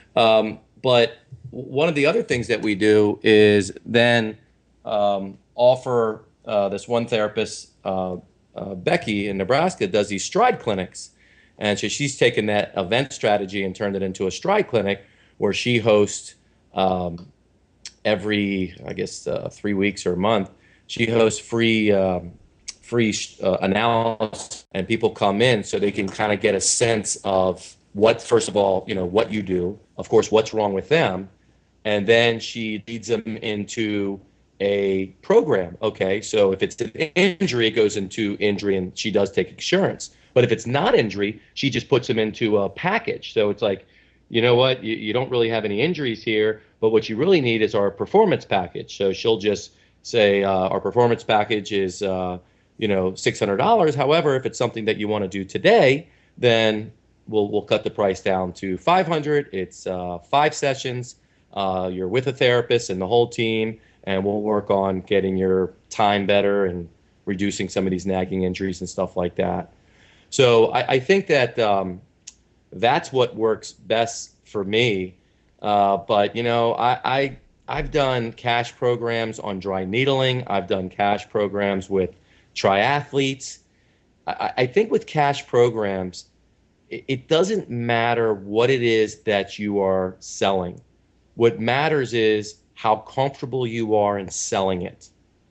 Um, but one of the other things that we do is then um, offer uh, this one therapist, uh, uh, Becky in Nebraska, does these stride clinics. And so she's taken that event strategy and turned it into a stride clinic where she hosts um, every, I guess, uh, three weeks or a month. She hosts free um, free uh, analysis, and people come in so they can kind of get a sense of what, first of all, you know, what you do, of course, what's wrong with them. And then she leads them into a program. Okay, so if it's an injury, it goes into injury and she does take insurance. But if it's not injury, she just puts them into a package. So it's like, you know what, you, you don't really have any injuries here, but what you really need is our performance package. So she'll just say uh, our performance package is, uh, you know, six hundred dollars. However, if it's something that you want to do today, then we'll we'll cut the price down to five hundred dollars. It's uh, five sessions. Uh, you're with a therapist and the whole team, and we'll work on getting your time better and reducing some of these nagging injuries and stuff like that. So I, I think that um, that's what works best for me. Uh, but, you know, I, I, I've done cash programs on dry needling. I've done cash programs with triathletes. I, I think with cash programs, it, it doesn't matter what it is that you are selling. What matters is how comfortable you are in selling it.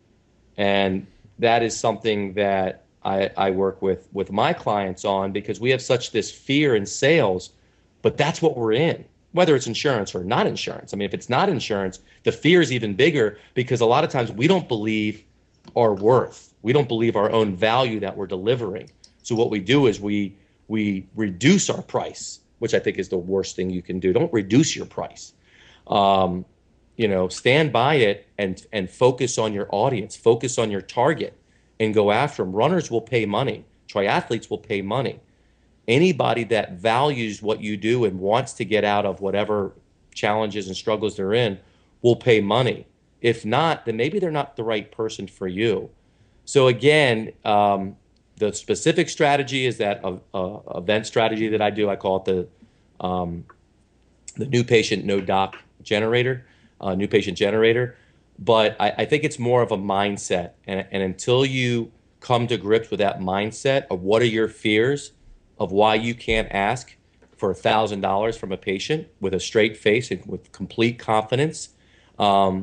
And that is something that I, I work with with my clients on, because we have such this fear in sales, but that's what we're in, whether it's insurance or not insurance. I mean, if it's not insurance, the fear is even bigger, because a lot of times we don't believe our worth. We don't believe our own value that we're delivering. So what we do is we we reduce our price, which I think is the worst thing you can do. Don't reduce your price. Um, you know, stand by it and and focus on your audience, focus on your target, and go after them. Runners will pay money. Triathletes will pay money. Anybody that values what you do and wants to get out of whatever challenges and struggles they're in will pay money. If not, then maybe they're not the right person for you. So again, um, the specific strategy is that uh, uh, event strategy that I do. I call it the um, the new patient, no doc generator, uh, new patient generator. But I, I think it's more of a mindset. And, and until you come to grips with that mindset of what are your fears, of why you can't ask for one thousand dollars from a patient with a straight face and with complete confidence, um,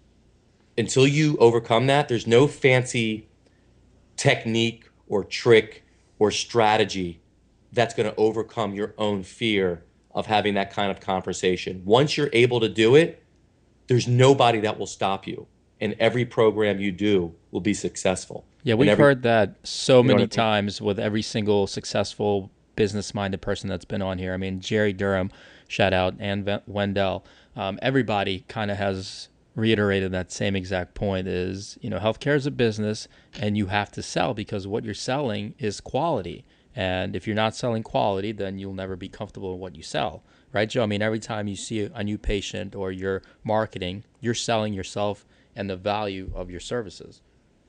until you overcome that, there's no fancy technique or trick or strategy that's going to overcome your own fear of having that kind of conversation. Once you're able to do it, there's nobody that will stop you. And every program you do will be successful. Yeah, we've every, heard that so many I mean? times with every single successful business-minded person that's been on here. I mean, Jerry Durham, shout out, and Wendell. Um, everybody kind of has reiterated that same exact point is, you know, healthcare is a business and you have to sell because what you're selling is quality. And if you're not selling quality, then you'll never be comfortable in what you sell. Right, Joe? I mean, every time you see a new patient or you're marketing, you're selling yourself and the value of your services.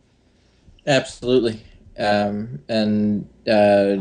Absolutely. Um, and uh,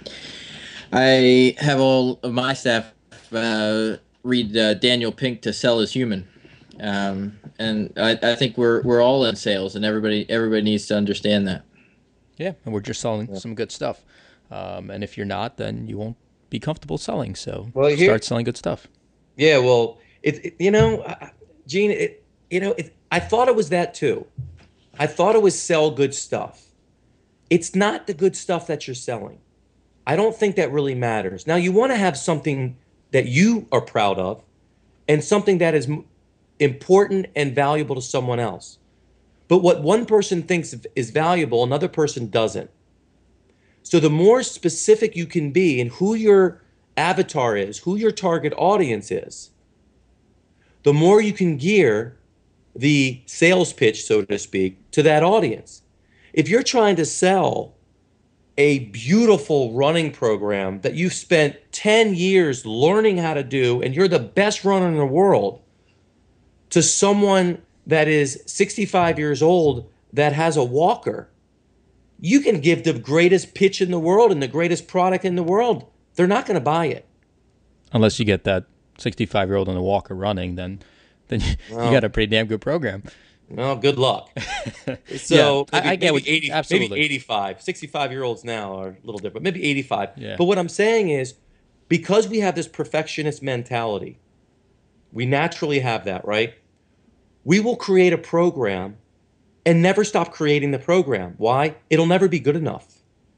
I have all of my staff uh, read uh, Daniel Pink, To Sell is Human. Um, and I, I think we're we're all in sales, and everybody everybody needs to understand that. Yeah, and we're just selling yeah. some good stuff. Um, and if you're not, then you won't be comfortable selling. So well, here, start selling good stuff. Yeah, well, it, it you know, uh, Gene, it, you know, it, I thought it was that too. I thought it was sell good stuff. It's not the good stuff that you're selling. I don't think that really matters. Now, you want to have something that you are proud of and something that is important and valuable to someone else. But what one person thinks is valuable, another person doesn't. So the more specific you can be in who your avatar is, who your target audience is, the more you can gear the sales pitch, so to speak, to that audience. If you're trying to sell a beautiful running program that you've spent ten years learning how to do, and you're the best runner in the world, to someone that is sixty-five years old that has a walker, you can give the greatest pitch in the world and the greatest product in the world. They're not going to buy it. Unless you get that sixty-five-year-old in a walker running, then then you, well, you got a pretty damn good program. Well, good luck. So yeah, I, maybe, I get maybe what eighty, absolutely. maybe eighty-five, sixty-five year olds now are a little different, maybe eighty-five. Yeah. But what I'm saying is, because we have this perfectionist mentality, we naturally have that, right? We will create a program and never stop creating the program. Why? It'll never be good enough.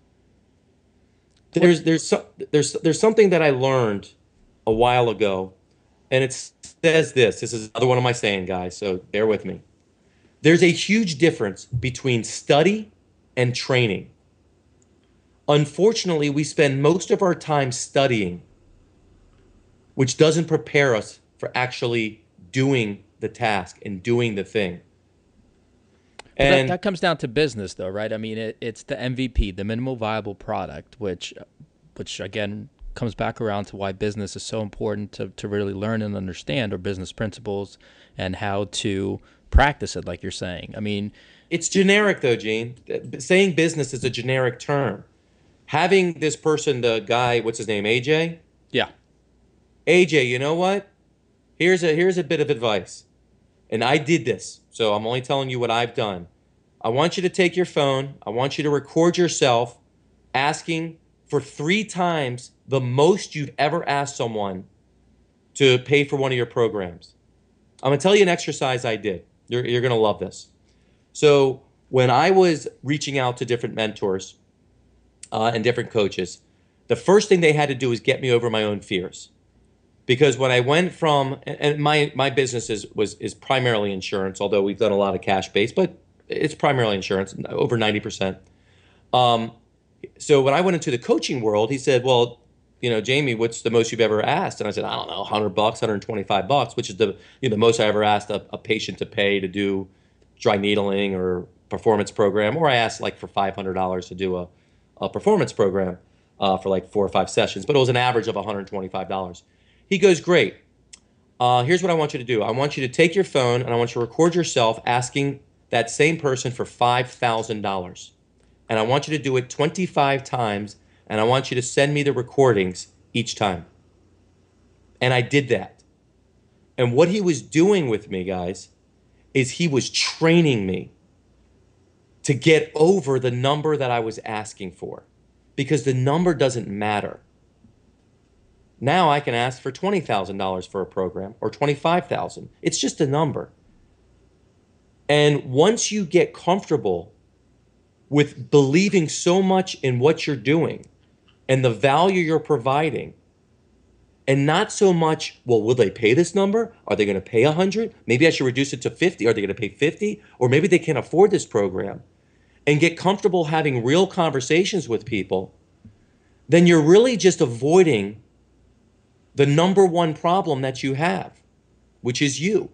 There's there's so, there's there's something that I learned a while ago, and it says this. This is another one of my saying, guys, so bear with me. There's a huge difference between study and training. Unfortunately, we spend most of our time studying, which doesn't prepare us for actually doing the task and doing the thing. And that, that comes down to business, though, right? I mean, it, it's the M V P, the minimal viable product, which, which again comes back around to why business is so important to to really learn and understand, or business principles and how to practice it, like you're saying. I mean, it's generic, though, Gene. Saying business is a generic term. Having this person, the guy, what's his name, A J? Yeah. A J, you know what? Here's a here's a bit of advice. And I did this, so I'm only telling you what I've done. I want you to take your phone. I want you to record yourself asking for three times the most you've ever asked someone to pay for one of your programs. I'm going to tell you an exercise I did. You're, you're going to love this. So when I was reaching out to different mentors uh, and different coaches, the first thing they had to do was get me over my own fears. Because when I went from, and my, my business is, was, is primarily insurance, although we've done a lot of cash-based, but it's primarily insurance, over ninety percent. Um, so when I went into the coaching world, he said, well, you know, Jamie, what's the most you've ever asked? And I said, I don't know, one hundred bucks, one hundred twenty-five bucks, which is the, you know, the most I ever asked a, a patient to pay to do dry needling or performance program. Or I asked like for five hundred dollars to do a, a performance program uh, for like four or five sessions, but it was an average of one hundred twenty-five dollars. He goes, great. Uh, here's what I want you to do. I want you to take your phone and I want you to record yourself asking that same person for five thousand dollars. And I want you to do it twenty-five times, and I want you to send me the recordings each time. And I did that. And what he was doing with me, guys, is he was training me to get over the number that I was asking for, because the number doesn't matter. Now I can ask for twenty thousand dollars for a program, or twenty-five thousand dollars. It's just a number. And once you get comfortable with believing so much in what you're doing and the value you're providing, and not so much, well, will they pay this number? Are they going to pay one hundred? Maybe I should reduce it to fifty. Are they going to pay fifty? Or maybe they can't afford this program. And get comfortable having real conversations with people, then you're really just avoiding the number one problem that you have, which is you.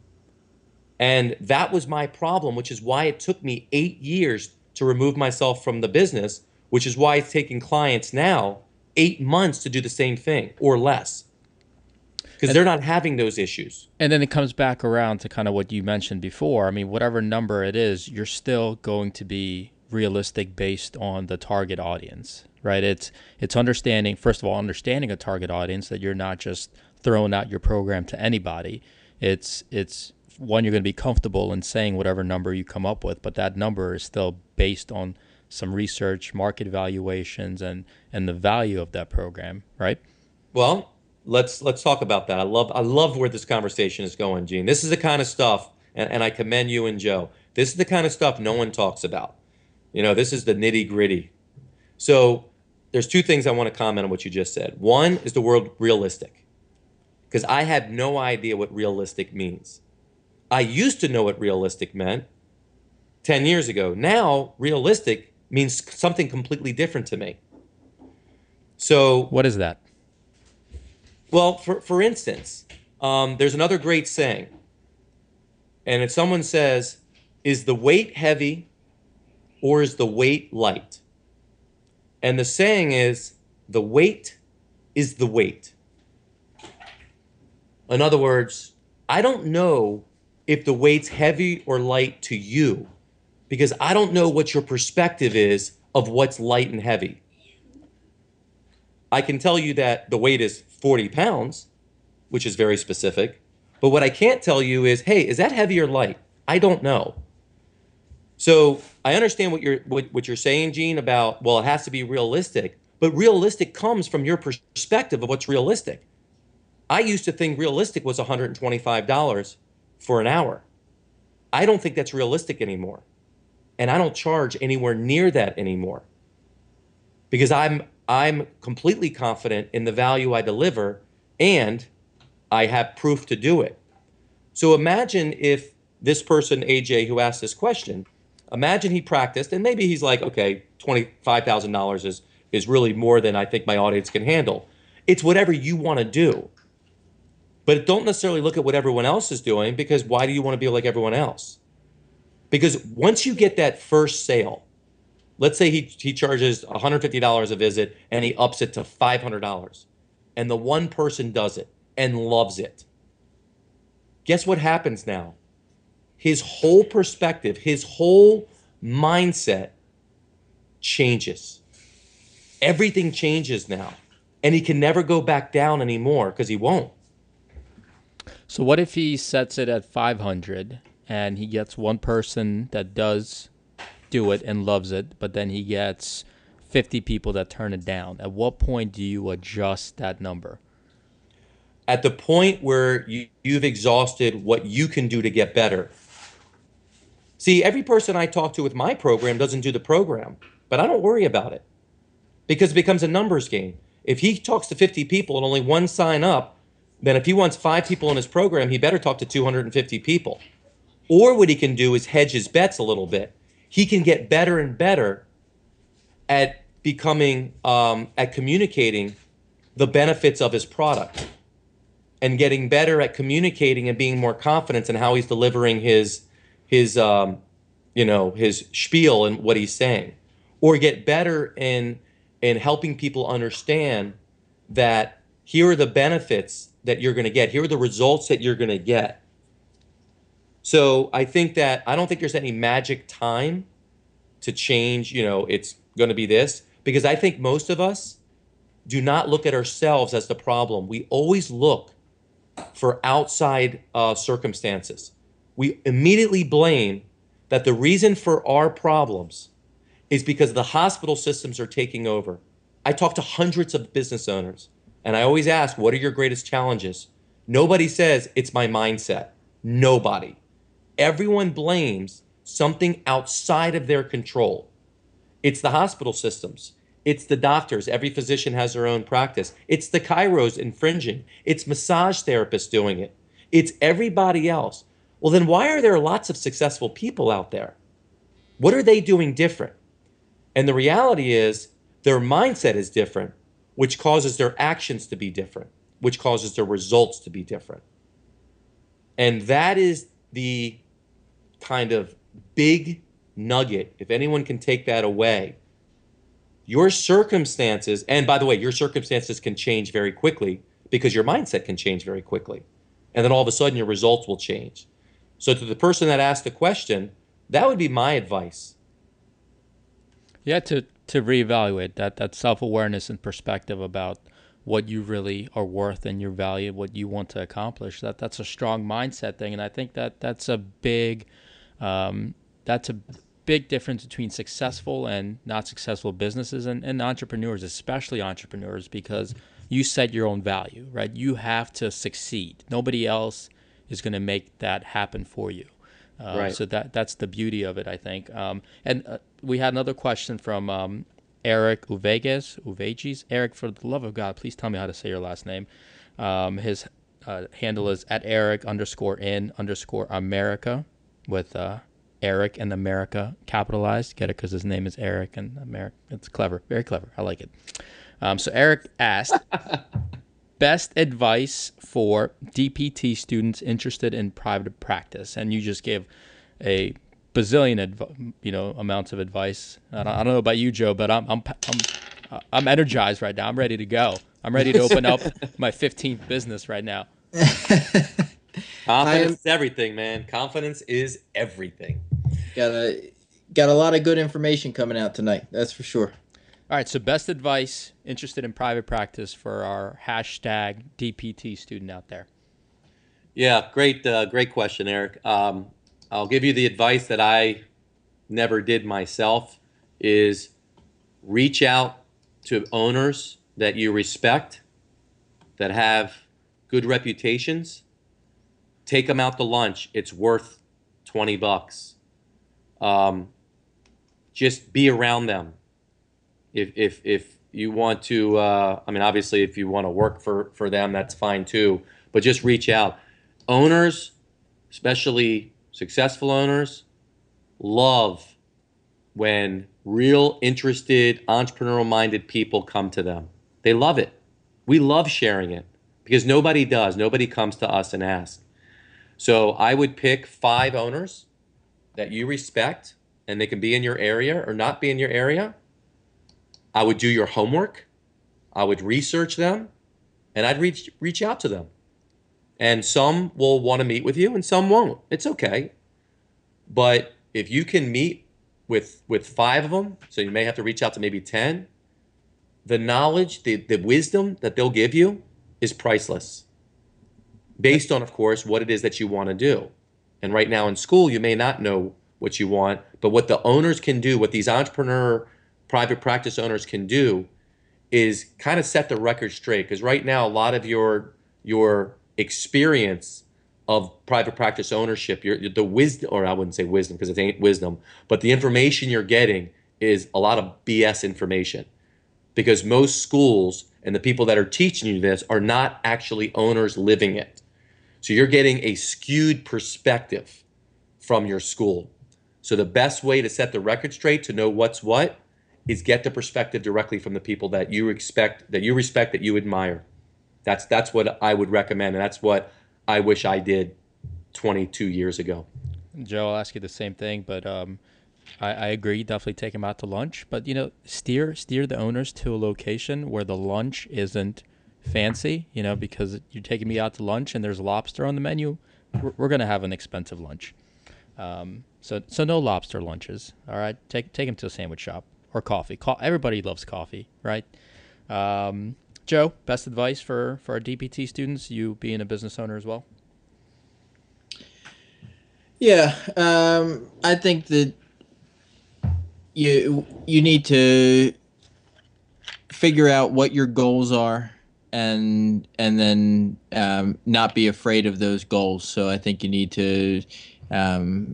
And that was my problem, which is why it took me eight years to remove myself from the business, which is why it's taking clients now eight months to do the same thing or less, because they're not having those issues. And then it comes back around to kind of what you mentioned before. I mean, whatever number it is, you're still going to be realistic based on the target audience, right? It's it's understanding, first of all, understanding a target audience, that you're not just throwing out your program to anybody. It's it's one, you're going to be comfortable in saying whatever number you come up with, but that number is still based on some research, market evaluations, and and the value of that program, right? Well, let's let's talk about that. I love I love where this conversation is going, Gene. This is the kind of stuff, and, and I commend you and Joe. This is the kind of stuff no one talks about. You know, this is the nitty gritty. So there's two things I want to comment on what you just said. One is the word realistic, because I had no idea what realistic means. I used to know what realistic meant ten years ago. Now, realistic means something completely different to me. So what is that? Well, for, for instance, um, there's another great saying. And if someone says, is the weight heavy or is the weight light? And the saying is, the weight is the weight. In other words, I don't know if the weight's heavy or light to you, because I don't know what your perspective is of what's light and heavy. I can tell you that the weight is forty pounds, which is very specific. But what I can't tell you is, hey, is that heavy or light? I don't know. So I understand what you're what, what you're saying, Gene, about, well, it has to be realistic, but realistic comes from your perspective of what's realistic. I used to think realistic was one hundred twenty-five dollars for an hour. I don't think that's realistic anymore. And I don't charge anywhere near that anymore. Because I'm I'm completely confident in the value I deliver, and I have proof to do it. So imagine if this person, A J, who asked this question, imagine he practiced, and maybe he's like, okay, twenty-five thousand dollars is, is really more than I think my audience can handle. It's whatever you want to do. But don't necessarily look at what everyone else is doing, because why do you want to be like everyone else? Because once you get that first sale, let's say he, he charges one hundred fifty dollars a visit and he ups it to five hundred dollars, and the one person does it and loves it. Guess what happens now? His whole perspective, his whole mindset changes. Everything changes now. And he can never go back down anymore, because he won't. So what if he sets it at five hundred and he gets one person that does do it and loves it, but then he gets fifty people that turn it down? At what point do you adjust that number? At the point where you, you've exhausted what you can do to get better. See, every person I talk to with my program doesn't do the program, but I don't worry about it, because it becomes a numbers game. If he talks to fifty people and only one sign up, then if he wants five people in his program, he better talk to two hundred fifty people. Or what he can do is hedge his bets a little bit. He can get better and better at becoming, um, at communicating the benefits of his product, and getting better at communicating and being more confident in how he's delivering his, his, um, you know, his spiel and what he's saying, or get better in, in helping people understand that here are the benefits that you're going to get. Here are the results that you're going to get. So I think that, I don't think there's any magic time to change, you know, it's going to be this, because I think most of us do not look at ourselves as the problem. We always look for outside uh, circumstances. We immediately blame that the reason for our problems is because the hospital systems are taking over. I talk to hundreds of business owners, and I always ask, what are your greatest challenges? Nobody says, it's my mindset. Nobody. Everyone blames something outside of their control. It's the hospital systems. It's the doctors. Every physician has their own practice. It's the chiros infringing. It's massage therapists doing it. It's everybody else. Well, then why are there lots of successful people out there? What are they doing different? And the reality is their mindset is different, which causes their actions to be different, which causes their results to be different. And that is the kind of big nugget. If anyone can take that away, your circumstances, and by the way, your circumstances can change very quickly because your mindset can change very quickly. And then all of a sudden your results will change. So to the person that asked the question, that would be my advice. Yeah, to, to reevaluate that, that self-awareness and perspective about what you really are worth and your value, what you want to accomplish. That that's a strong mindset thing. And I think that that's a big, um, that's a big difference between successful and not successful businesses and, and entrepreneurs, especially entrepreneurs, because you set your own value, right? You have to succeed. Nobody else is going to make that happen for you. Uh, right. So that that's the beauty of it, I think. Um, and uh, we had another question from um, Eric Uveges. Uveges. Eric, for the love of God, please tell me how to say your last name. Um, his uh, handle is at Eric underscore in underscore America with uh, Eric and America capitalized. Get it? Because his name is Eric and America. It's clever. Very clever. I like it. Um, so Eric asked, best advice for D P T students interested in private practice. And you just gave a bazillion, adv- you know, amounts of advice. I don't, I don't know about you, Joe, but I'm, I'm, I'm, I'm energized right now. I'm ready to go. I'm ready to open up my fifteenth business right now. Confidence is everything, man. Confidence is everything. Got a got a lot of good information coming out tonight. That's for sure. All right, so best advice interested in private practice for our hashtag D P T student out there. Yeah, great, uh, great question, Eric. Um, I'll give you the advice that I never did myself is reach out to owners that you respect, that have good reputations. Take them out to lunch. It's worth twenty bucks. Um, just be around them. If, if, if you want to, uh, I mean, obviously if you want to work for, for them, that's fine too, but just reach out. Owners, especially successful owners, love when real interested, entrepreneurial-minded people come to them. They love it. We love sharing it because nobody does. Nobody comes to us and asks. So I would pick five owners that you respect, and they can be in your area or not be in your area. I would do your homework. I would research them, and I'd reach reach out to them. And some will want to meet with you and some won't. It's okay. But if you can meet with with five of them, so you may have to reach out to maybe ten, the knowledge, the, the wisdom that they'll give you is priceless. Based on, of course, what it is that you want to do. And right now in school, you may not know what you want, but what the owners can do, what these entrepreneur private practice owners can do is kind of set the record straight. Because right now, a lot of your your experience of private practice ownership, your, the wisdom, or I wouldn't say wisdom because it ain't wisdom, but the information you're getting is a lot of B S information. Because most schools and the people that are teaching you this are not actually owners living it. So you're getting a skewed perspective from your school. So the best way to set the record straight, to know what's what, is get the perspective directly from the people that you expect, that you respect, that you admire. That's that's what I would recommend, and that's what I wish I did twenty-two years ago. Joe, I'll ask you the same thing, but um, I, I agree. Definitely take them out to lunch, but you know, steer steer the owners to a location where the lunch isn't fancy. You know, because you're taking me out to lunch and there's lobster on the menu, we're, we're gonna have an expensive lunch. Um, so so no lobster lunches. All right, take take them to a sandwich shop or coffee. Co- everybody loves coffee, right? Um, Joe, best advice for for our D P T students, you being a business owner as well? Yeah, um, I think that you you need to figure out what your goals are, and and then um, not be afraid of those goals. So I think you need to um,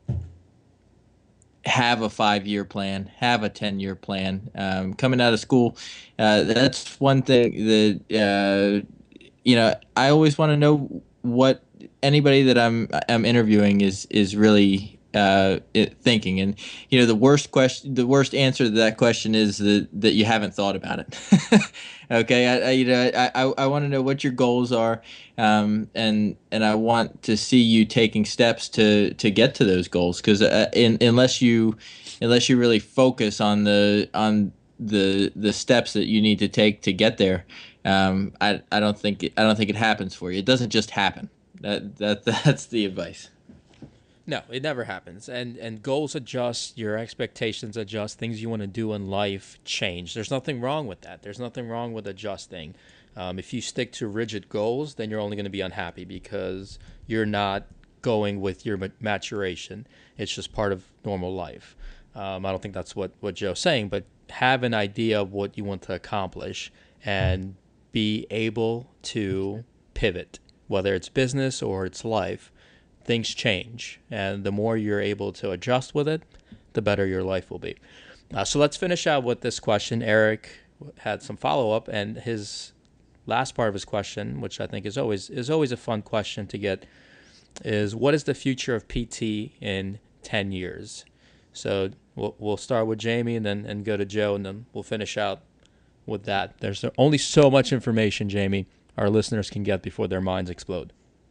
have a five-year plan, have a ten-year plan. Um, coming out of school, uh, that's one thing that uh, you know. I always want to know what anybody that I'm I'm interviewing is is really uh, it, thinking. And you know, the worst question, the worst answer to that question is that that you haven't thought about it. Okay, I, I you know I I, I want to know what your goals are, um, and and I want to see you taking steps to to get to those goals. Because uh, in, unless you unless you really focus on the on the the steps that you need to take to get there, um, I I don't think it, I don't think it happens for you. It doesn't just happen. That that that's the advice. No, it never happens. And and goals adjust, your expectations adjust, things you want to do in life change. There's nothing wrong with that. There's nothing wrong with adjusting. Um, if you stick to rigid goals, then you're only going to be unhappy because you're not going with your maturation. It's just part of normal life. Um, I don't think that's what, what Joe's saying, but have an idea of what you want to accomplish and be able to pivot, whether it's business or it's life. Things change, and the more you're able to adjust with it, the better your life will be. Uh, so let's finish out with this question. Eric had some follow-up, and his last part of his question, which I think is always is always a fun question to get, is what is the future of P T in ten years? So we'll, we'll start with Jamie and then and go to Joe, and then we'll finish out with that. There's only so much information, Jamie, our listeners can get before their minds explode.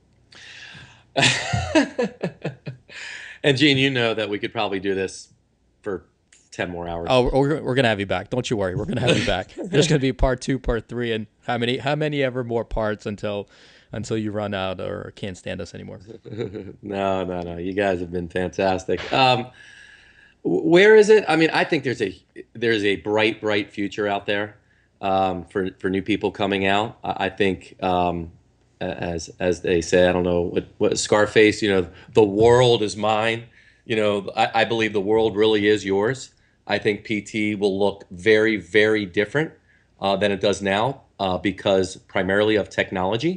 And Gene, you know that we could probably do this for ten more hours. Oh, we're, we're gonna have you back. Don't you worry. We're gonna have you back. There's gonna be part two, part three, and how many how many ever more parts until until you run out or can't stand us anymore. No, no, no. You guys have been fantastic. Um, where is it? I mean, I think there's a there's a bright, bright future out there um, for for new people coming out. I, I think. Um, as as they say. I don't know what what Scarface. You know, the world is mine. You know, I, I believe the world really is yours. I think P T will look very, very different uh, than it does now uh, because primarily of technology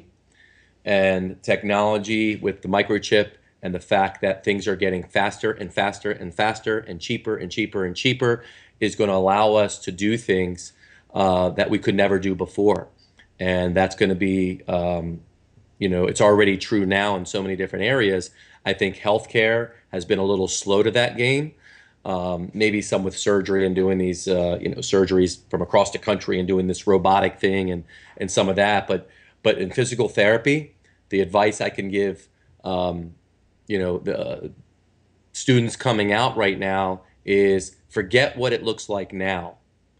and technology with the microchip and the fact that things are getting faster and faster and faster and cheaper and cheaper and cheaper is going to allow us to do things uh, that we could never do before. And that's going to be, um, you know, it's already true now in so many different areas. I think healthcare has been a little slow to that game. Um, maybe some with surgery and doing these, uh, you know, surgeries from across the country and doing this robotic thing and, and some of that. But but in physical therapy, the advice I can give, um, you know, the students coming out right now is forget what it looks like now.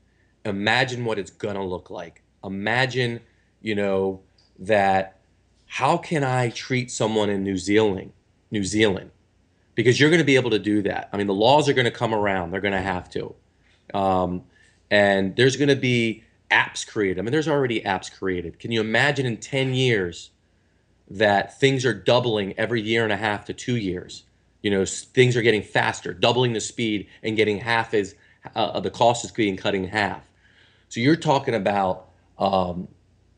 Imagine what it's gonna look like. Imagine, you know, that how can I treat someone in New Zealand, New Zealand? Because you're going to be able to do that. I mean, the laws are going to come around. They're going to have to. Um, and there's going to be apps created. I mean, there's already apps created. Can you imagine in ten years that things are doubling every year and a half to two years? You know, things are getting faster, doubling the speed and getting half as uh, the cost is being cut in half. So you're talking about um,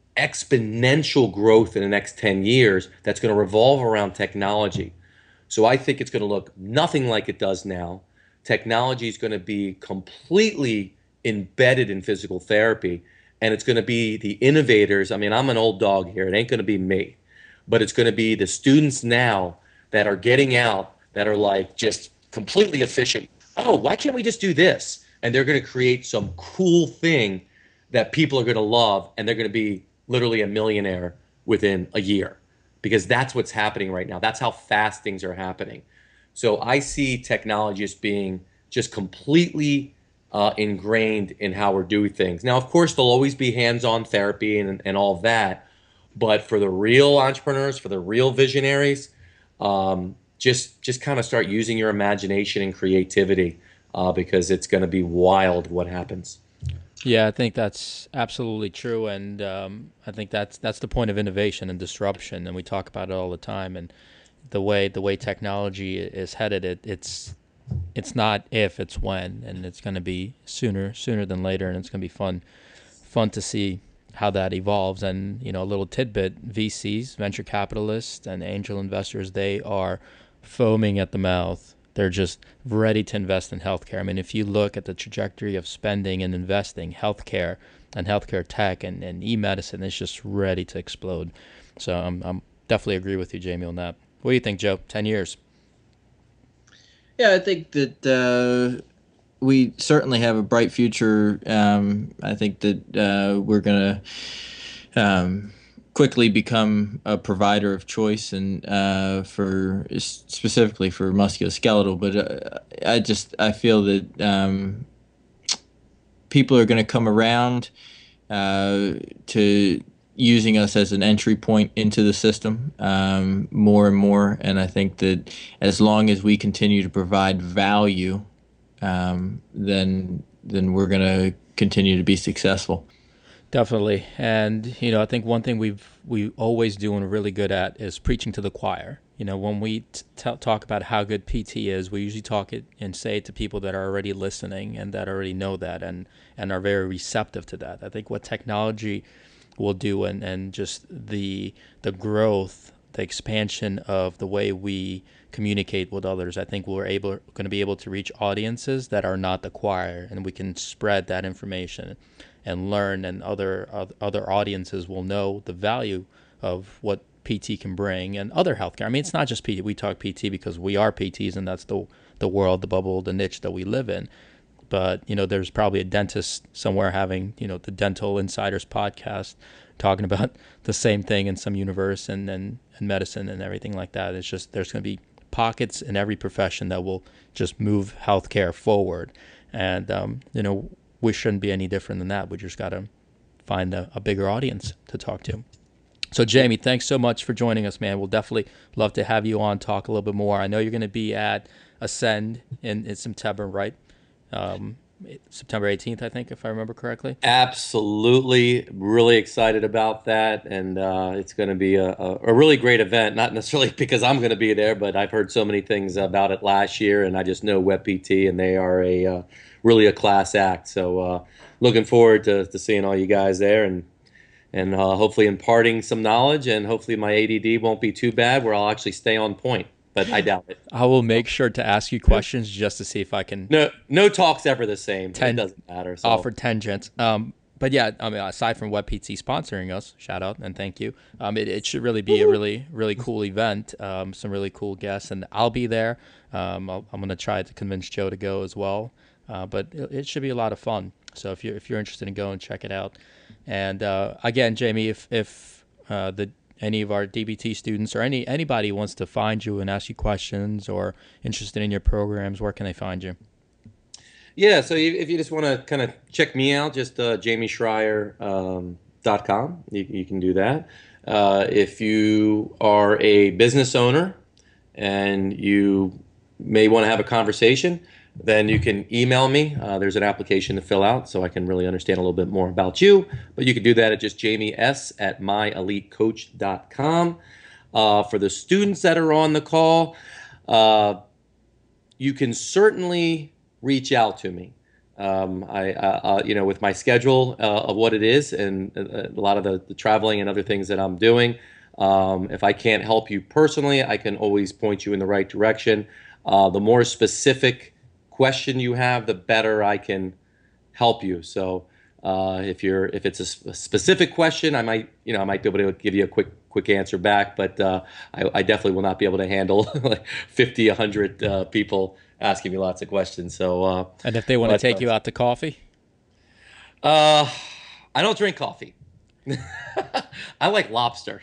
exponential growth in the next ten years that's going to revolve around technology. So I think it's going to look nothing like it does now. Technology is going to be completely embedded in physical therapy, and it's going to be the innovators. I mean, I'm an old dog here. It ain't going to be me, but it's going to be the students now that are getting out that are like just completely efficient. Oh, why can't we just do this? And they're going to create some cool thing that people are going to love, and they're going to be literally a millionaire within a year. Because that's what's happening right now. That's how fast things are happening. So I see technology as being just completely uh, ingrained in how we're doing things. Now, of course, there'll always be hands-on therapy and, and all of that. But for the real entrepreneurs, for the real visionaries, um, just just kind of start using your imagination and creativity uh, because it's going to be wild what happens. Yeah, I think that's absolutely true, and um, I think that's that's the point of innovation and disruption, and we talk about it all the time. And the way the way technology is headed, it, it's it's not if, it's when, and it's going to be sooner sooner than later, and it's going to be fun fun to see how that evolves. And you know, a little tidbit: V Cs, venture capitalists, and angel investors, they are foaming at the mouth. They're just ready to invest in healthcare. I mean, if you look at the trajectory of spending and investing, healthcare and healthcare tech and, and e-medicine is just ready to explode. So I'm, I'm definitely agree with you, Jamie, on that. What do you think, Joe? ten years. Yeah, I think that uh, we certainly have a bright future. Um, I think that uh, we're going to um, quickly become a provider of choice, and uh, for specifically for musculoskeletal. But uh, I just I feel that um, people are going to come around uh, to using us as an entry point into the system um, more and more. And I think that as long as we continue to provide value, um, then then we're going to continue to be successful. Definitely. And, you know, I think one thing we've we always do and are really good at is preaching to the choir. You know, when we t- talk about how good P T is, we usually talk it and say it to people that are already listening and that already know that and, and are very receptive to that. I think what technology will do and, and just the the growth, the expansion of the way we communicate with others, I think we're able going to be able to reach audiences that are not the choir, and we can spread that information and learn, and other other audiences will know the value of what P T can bring and other healthcare. I mean, it's not just P T. We talk P T because we are P Ts, and that's the the world, the bubble, the niche that we live in. But, you know, there's probably a dentist somewhere having, you know, the Dental Insiders podcast talking about the same thing in some universe, and, and, and medicine and everything like that. It's just there's going to be pockets in every profession that will just move healthcare forward. And, um, you know, we shouldn't be any different than that. We just got to find a, a bigger audience to talk to. So, Jamie, thanks so much for joining us, man. We'll definitely love to have you on, talk a little bit more. I know you're going to be at Ascend in, in September, right? Um, September eighteenth, I think, if I remember correctly. Absolutely, really excited about that, and uh, it's going to be a, a, a really great event. Not necessarily because I'm going to be there, but I've heard so many things about it last year, and I just know WebPT, and they are a uh, really a class act. So uh, looking forward to, to seeing all you guys there, and and uh, hopefully imparting some knowledge, and hopefully my A D D won't be too bad, where I'll actually stay on point. But I doubt it. I will make sure to ask you questions just to see if I can. No, no talk's ever the same. Ten, it doesn't matter. So. Offer tangents. Um, but yeah, I mean, aside from WebPT sponsoring us, shout out and thank you. Um, it, it should really be a really, really cool event. Um, some really cool guests, and I'll be there. Um, I'll, I'm going to try to convince Joe to go as well. Uh, but it, it should be a lot of fun. So if you're if you're interested in going, check it out. And uh, again, Jamie, if if uh, the any of our D B T students or any anybody wants to find you and ask you questions or interested in your programs, where can they find you? Yeah, so if you just want to kind of check me out, just uh, jamie schreier dot com. Um, you, you can do that. Uh, if you are a business owner and you may want to have a conversation, then you can email me. Uh, there's an application to fill out so I can really understand a little bit more about you. But you can do that at just jamie s at my elite coach dot com. Uh, for the students that are on the call, uh, you can certainly reach out to me. Um, I, uh, uh, you know, with my schedule uh, of what it is and a, a lot of the, the traveling and other things that I'm doing, um, if I can't help you personally, I can always point you in the right direction. Uh, the more specific question you have, the better I can help you. So uh, if you're if it's a, a specific question, I might you know I might be able to give you a quick quick answer back, but uh, I, I definitely will not be able to handle like fifty, a hundred uh, people asking me lots of questions. So uh, and if they want to take uh, you out to coffee, uh, I don't drink coffee. I like lobster.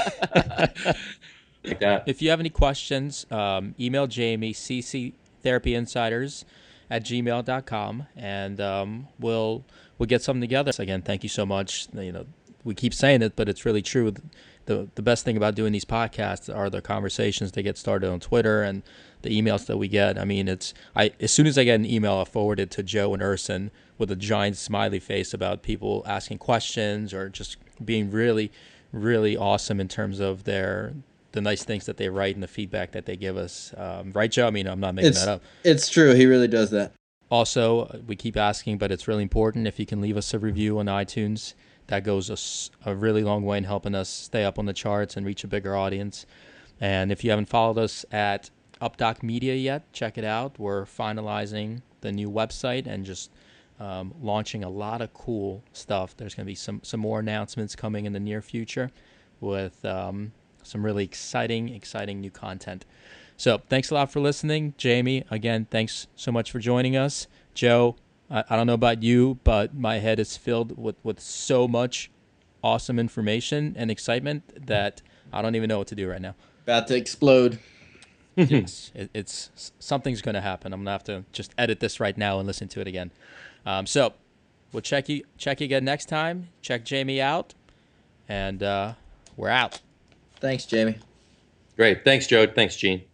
Like that. If you have any questions, um, email Jamie, C C Therapy Insiders at gmail dot com, and um, we'll we'll get something together. So again, thank you so much. You know, we keep saying it, but it's really true. The the best thing about doing these podcasts are the conversations that get started on Twitter and the emails that we get. I mean, it's I as soon as I get an email, I forward it to Joe and Urson with a giant smiley face about people asking questions or just being really, really awesome in terms of their the nice things that they write and the feedback that they give us. Um, right, Joe? I mean, I'm not making it's, that up. It's true. He really does that. Also, we keep asking, but it's really important. If you can leave us a review on iTunes, that goes a, a really long way in helping us stay up on the charts and reach a bigger audience. And if you haven't followed us at UpDoc Media yet, check it out. We're finalizing the new website and just um, launching a lot of cool stuff. There's going to be some, some more announcements coming in the near future with um, some really exciting, exciting new content. So thanks a lot for listening. Jamie, again, thanks so much for joining us. Joe, I, I don't know about you, but my head is filled with, with so much awesome information and excitement that I don't even know what to do right now. About to explode. Yes, it, it's something's going to happen. I'm going to have to just edit this right now and listen to it again. Um, so we'll check you, check you again next time. Check Jamie out, and uh, we're out. Thanks, Jamie. Great. Thanks, Joe. Thanks, Gene.